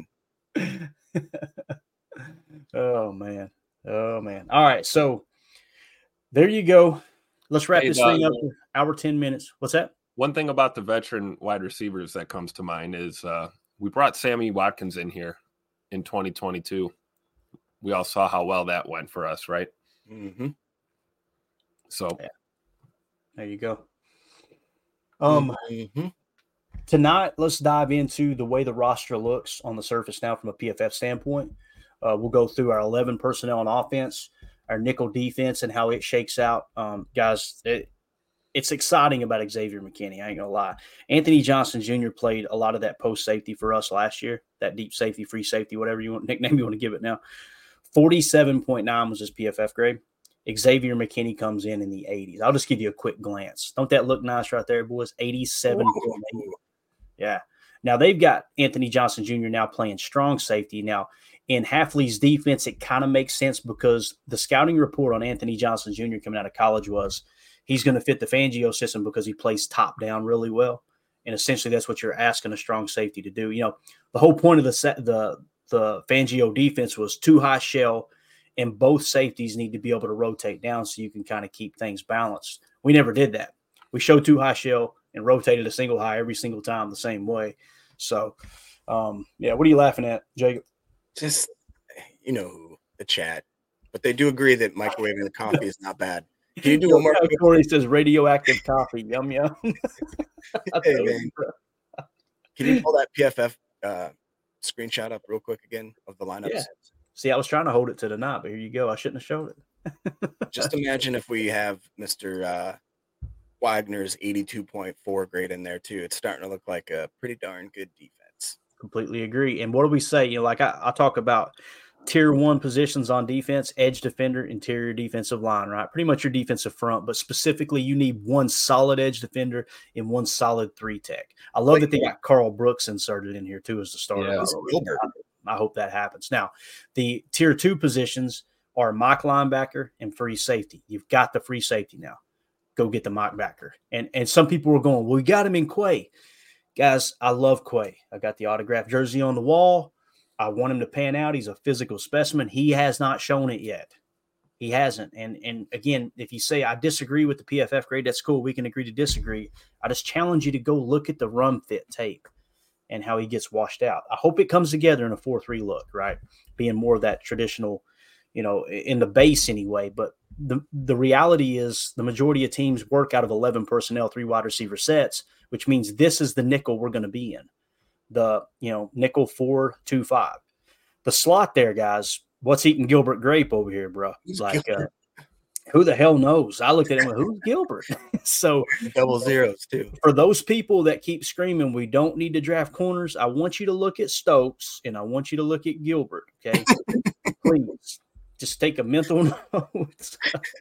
Oh, man. Oh, man. All right, so there you go. Let's wrap hey, this uh, thing up to hour, ten minutes. What's that? One thing about the veteran wide receivers that comes to mind is uh, we brought Sammy Watkins in here in twenty twenty-two. We all saw how well that went for us, right? Mm-hmm. So yeah. There you go. Um, mm-hmm. Tonight, let's dive into the way the roster looks on the surface now from a P F F standpoint. Uh, we'll go through our eleven personnel on offense, our nickel defense, and how it shakes out. Um, guys, it, it's exciting about Xavier McKinney. I ain't gonna lie. Anthony Johnson Junior played a lot of that post safety for us last year, that deep safety, free safety, whatever you want, nickname you want to give it now. forty-seven point nine was his P F F grade. Xavier McKinney comes in in the eighties. I'll just give you a quick glance. Don't that look nice right there, boys? eighty-seven point eight. Yeah. Now they've got Anthony Johnson Junior now playing strong safety. Now, in Hafley's defense, it kind of makes sense because the scouting report on Anthony Johnson Junior coming out of college was he's going to fit the Fangio system because he plays top down really well. And essentially that's what you're asking a strong safety to do. You know, the whole point of the set, the, the Fangio defense was too high shell, and both safeties need to be able to rotate down so you can kind of keep things balanced. We never did that. We showed two high shell and rotated a single high every single time the same way. So, um, yeah, what are you laughing at, Jacob? Just, you know, the chat. But they do agree that microwaving the coffee is not bad. Can you do one more? Corey says radioactive coffee. Yum, yum. Hey, man. Can you pull that P F F uh, screenshot up real quick again of the lineups? Yeah. See, I was trying to hold it to the night, but here you go. I shouldn't have showed it. Just imagine if we have Mister Uh, Wagner's eighty-two point four grade in there too. It's starting to look like a pretty darn good defense. Completely agree. And what do we say? You know, like I, I talk about tier one positions on defense, edge defender, interior defensive line, right? Pretty much your defensive front, but specifically you need one solid edge defender and one solid three tech. I love Wait, that they got Carl Brooks inserted in here too as the starter. Yeah, I, I hope that happens. Now, the tier two positions are Mike linebacker and free safety. You've got the free safety now. Go get the Mike backer. And and some people were going, well, we got him in Quay. Guys, I love Quay. I got the autographed jersey on the wall. I want him to pan out. He's a physical specimen. He has not shown it yet. He hasn't. And and again, if you say I disagree with the P F F grade, that's cool. We can agree to disagree. I just challenge you to go look at the run fit tape and how he gets washed out. I hope it comes together in a four three look, right? Being more of that traditional, you know, in the base anyway. But the the reality is the majority of teams work out of eleven personnel, three wide receiver sets, which means this is the nickel we're going to be in. The, you know, nickel four, two, five. The slot there, guys, what's eating Gilbert Grape over here, bro? He's like, uh, who the hell knows? I looked at him and who's Gilbert? So double zeros too. For those people that keep screaming, we don't need to draft corners, I want you to look at Stokes and I want you to look at Gilbert, okay? Please. Just take a mental note.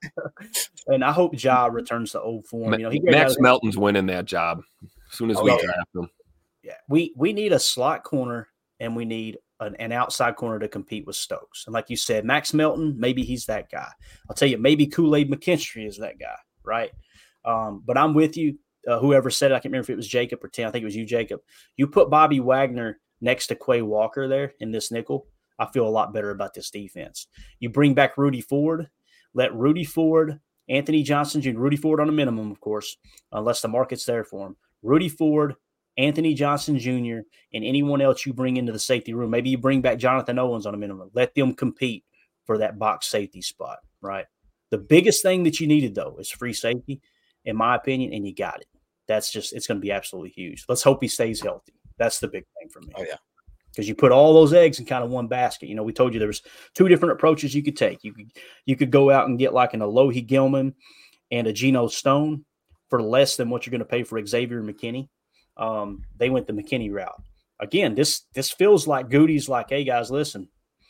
And I hope Ja returns to old form. You know, he Max Melton's winning that job as soon as oh, we yeah. draft him. Yeah, we we need a slot corner and we need an, an outside corner to compete with Stokes. And like you said, Max Melton, maybe he's that guy. I'll tell you, maybe Kool-Aid McKinstry is that guy, right? Um, but I'm with you. Uh, whoever said it, I can't remember if it was Jacob or Tim. I think it was you, Jacob. You put Bobby Wagner next to Quay Walker there in this nickel, I feel a lot better about this defense. You bring back Rudy Ford, let Rudy Ford, Anthony Johnson Junior, Rudy Ford on a minimum, of course, unless the market's there for him. Rudy Ford, Anthony Johnson Junior, and anyone else you bring into the safety room. Maybe you bring back Jonathan Owens on a minimum. Let them compete for that box safety spot, right? The biggest thing that you needed, though, is free safety, in my opinion, and you got it. That's just – it's going to be absolutely huge. Let's hope he stays healthy. That's the big thing for me. Oh, yeah. Because you put all those eggs in kind of one basket. You know, we told you there was two different approaches you could take. You could you could go out and get like an Alohi Gilman and a Geno Stone for less than what you're going to pay for Xavier McKinney. Um, they went the McKinney route. Again, this this feels like Goody's like, hey, guys, listen,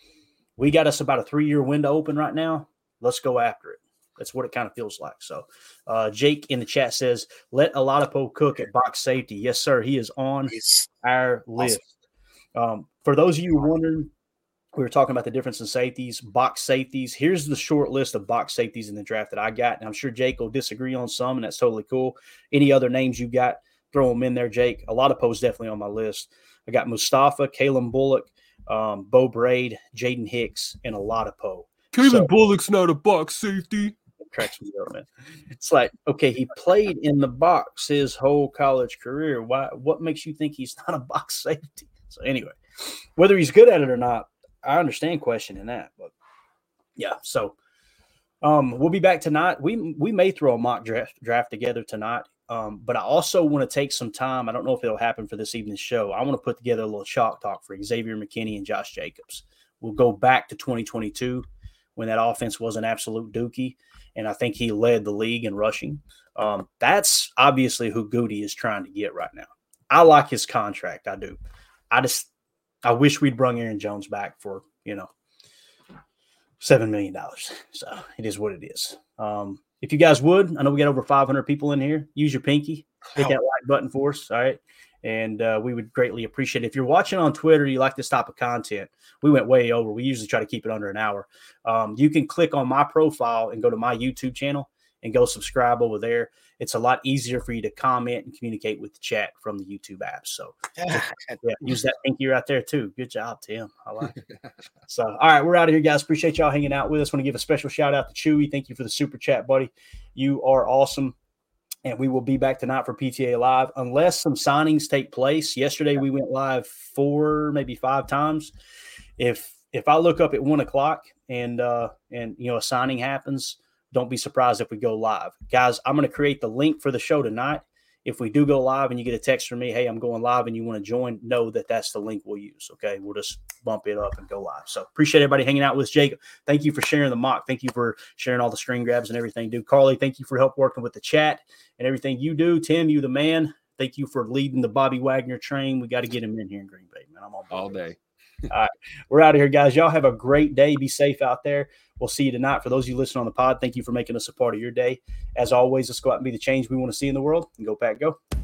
we got us about a three-year window open right now. Let's go after it. That's what it kind of feels like. So uh, Jake in the chat says, let Oladapo cook at box safety. Yes, sir. He is on He's our list. Awesome. Um, for those of you wondering, we were talking about the difference in safeties, box safeties. Here's the short list of box safeties in the draft that I got. And I'm sure Jake will disagree on some, and that's totally cool. Any other names you got, throw them in there, Jake. Oladapo's definitely on my list. I got Mustafa, Kalen Bullock, um, Bo Braid, Jaden Hicks, and Oladapo. Kalen so, Bullock's not a box safety. It cracks me up, man. It's like, okay, he played in the box his whole college career. Why? What makes you think he's not a box safety? So anyway, whether he's good at it or not, I understand questioning that. But yeah, so um, we'll be back tonight. We we may throw a mock draft draft together tonight. Um, but I also want to take some time. I don't know if it'll happen for this evening's show. I want to put together a little chalk talk for Xavier McKinney and Josh Jacobs. We'll go back to twenty twenty-two when that offense was an absolute dookie, and I think he led the league in rushing. Um, that's obviously who Goody is trying to get right now. I like his contract. I do. I just I wish we'd brung Aaron Jones back for, you know, seven million dollars. So it is what it is. Um, if you guys would, I know we got over five hundred people in here. Use your pinky. Hit that like button for us, all right? And uh, we would greatly appreciate it. If you're watching on Twitter, you like this type of content, we went way over. We usually try to keep it under an hour. Um, you can click on my profile and go to my YouTube channel and go subscribe over there. It's a lot easier for you to comment and communicate with the chat from the YouTube app. So yeah, use that pinky right there too. Good job, Tim. I like it. So, all right, we're out of here, guys. Appreciate y'all hanging out with us. Want to give a special shout out to Chewy. Thank you for the super chat, buddy. You are awesome. And we will be back tonight for P T A Live unless some signings take place. Yesterday we went live four, maybe five times. If if I look up at one o'clock and uh, and you know a signing happens, don't be surprised if we go live. Guys, I'm going to create the link for the show tonight. if we do go live and you get a text from me, hey, I'm going live and you want to join, know that that's the link we'll use. Okay. We'll just bump it up and go live. So appreciate everybody hanging out with us. Jake, thank you for sharing the mock. Thank you for sharing all the screen grabs and everything. Dude, Carly, thank you for help working with the chat and everything you do. Tim, you the man. Thank you for leading the Bobby Wagner train. We got to get him in here in Green Bay, man. I'm on all day. All right. We're out of here, guys. Y'all have a great day. Be safe out there. We'll see you tonight. For those of you listening on the pod, thank you for making us a part of your day. As always, let's go out and be the change we want to see in the world. And go Pack, go.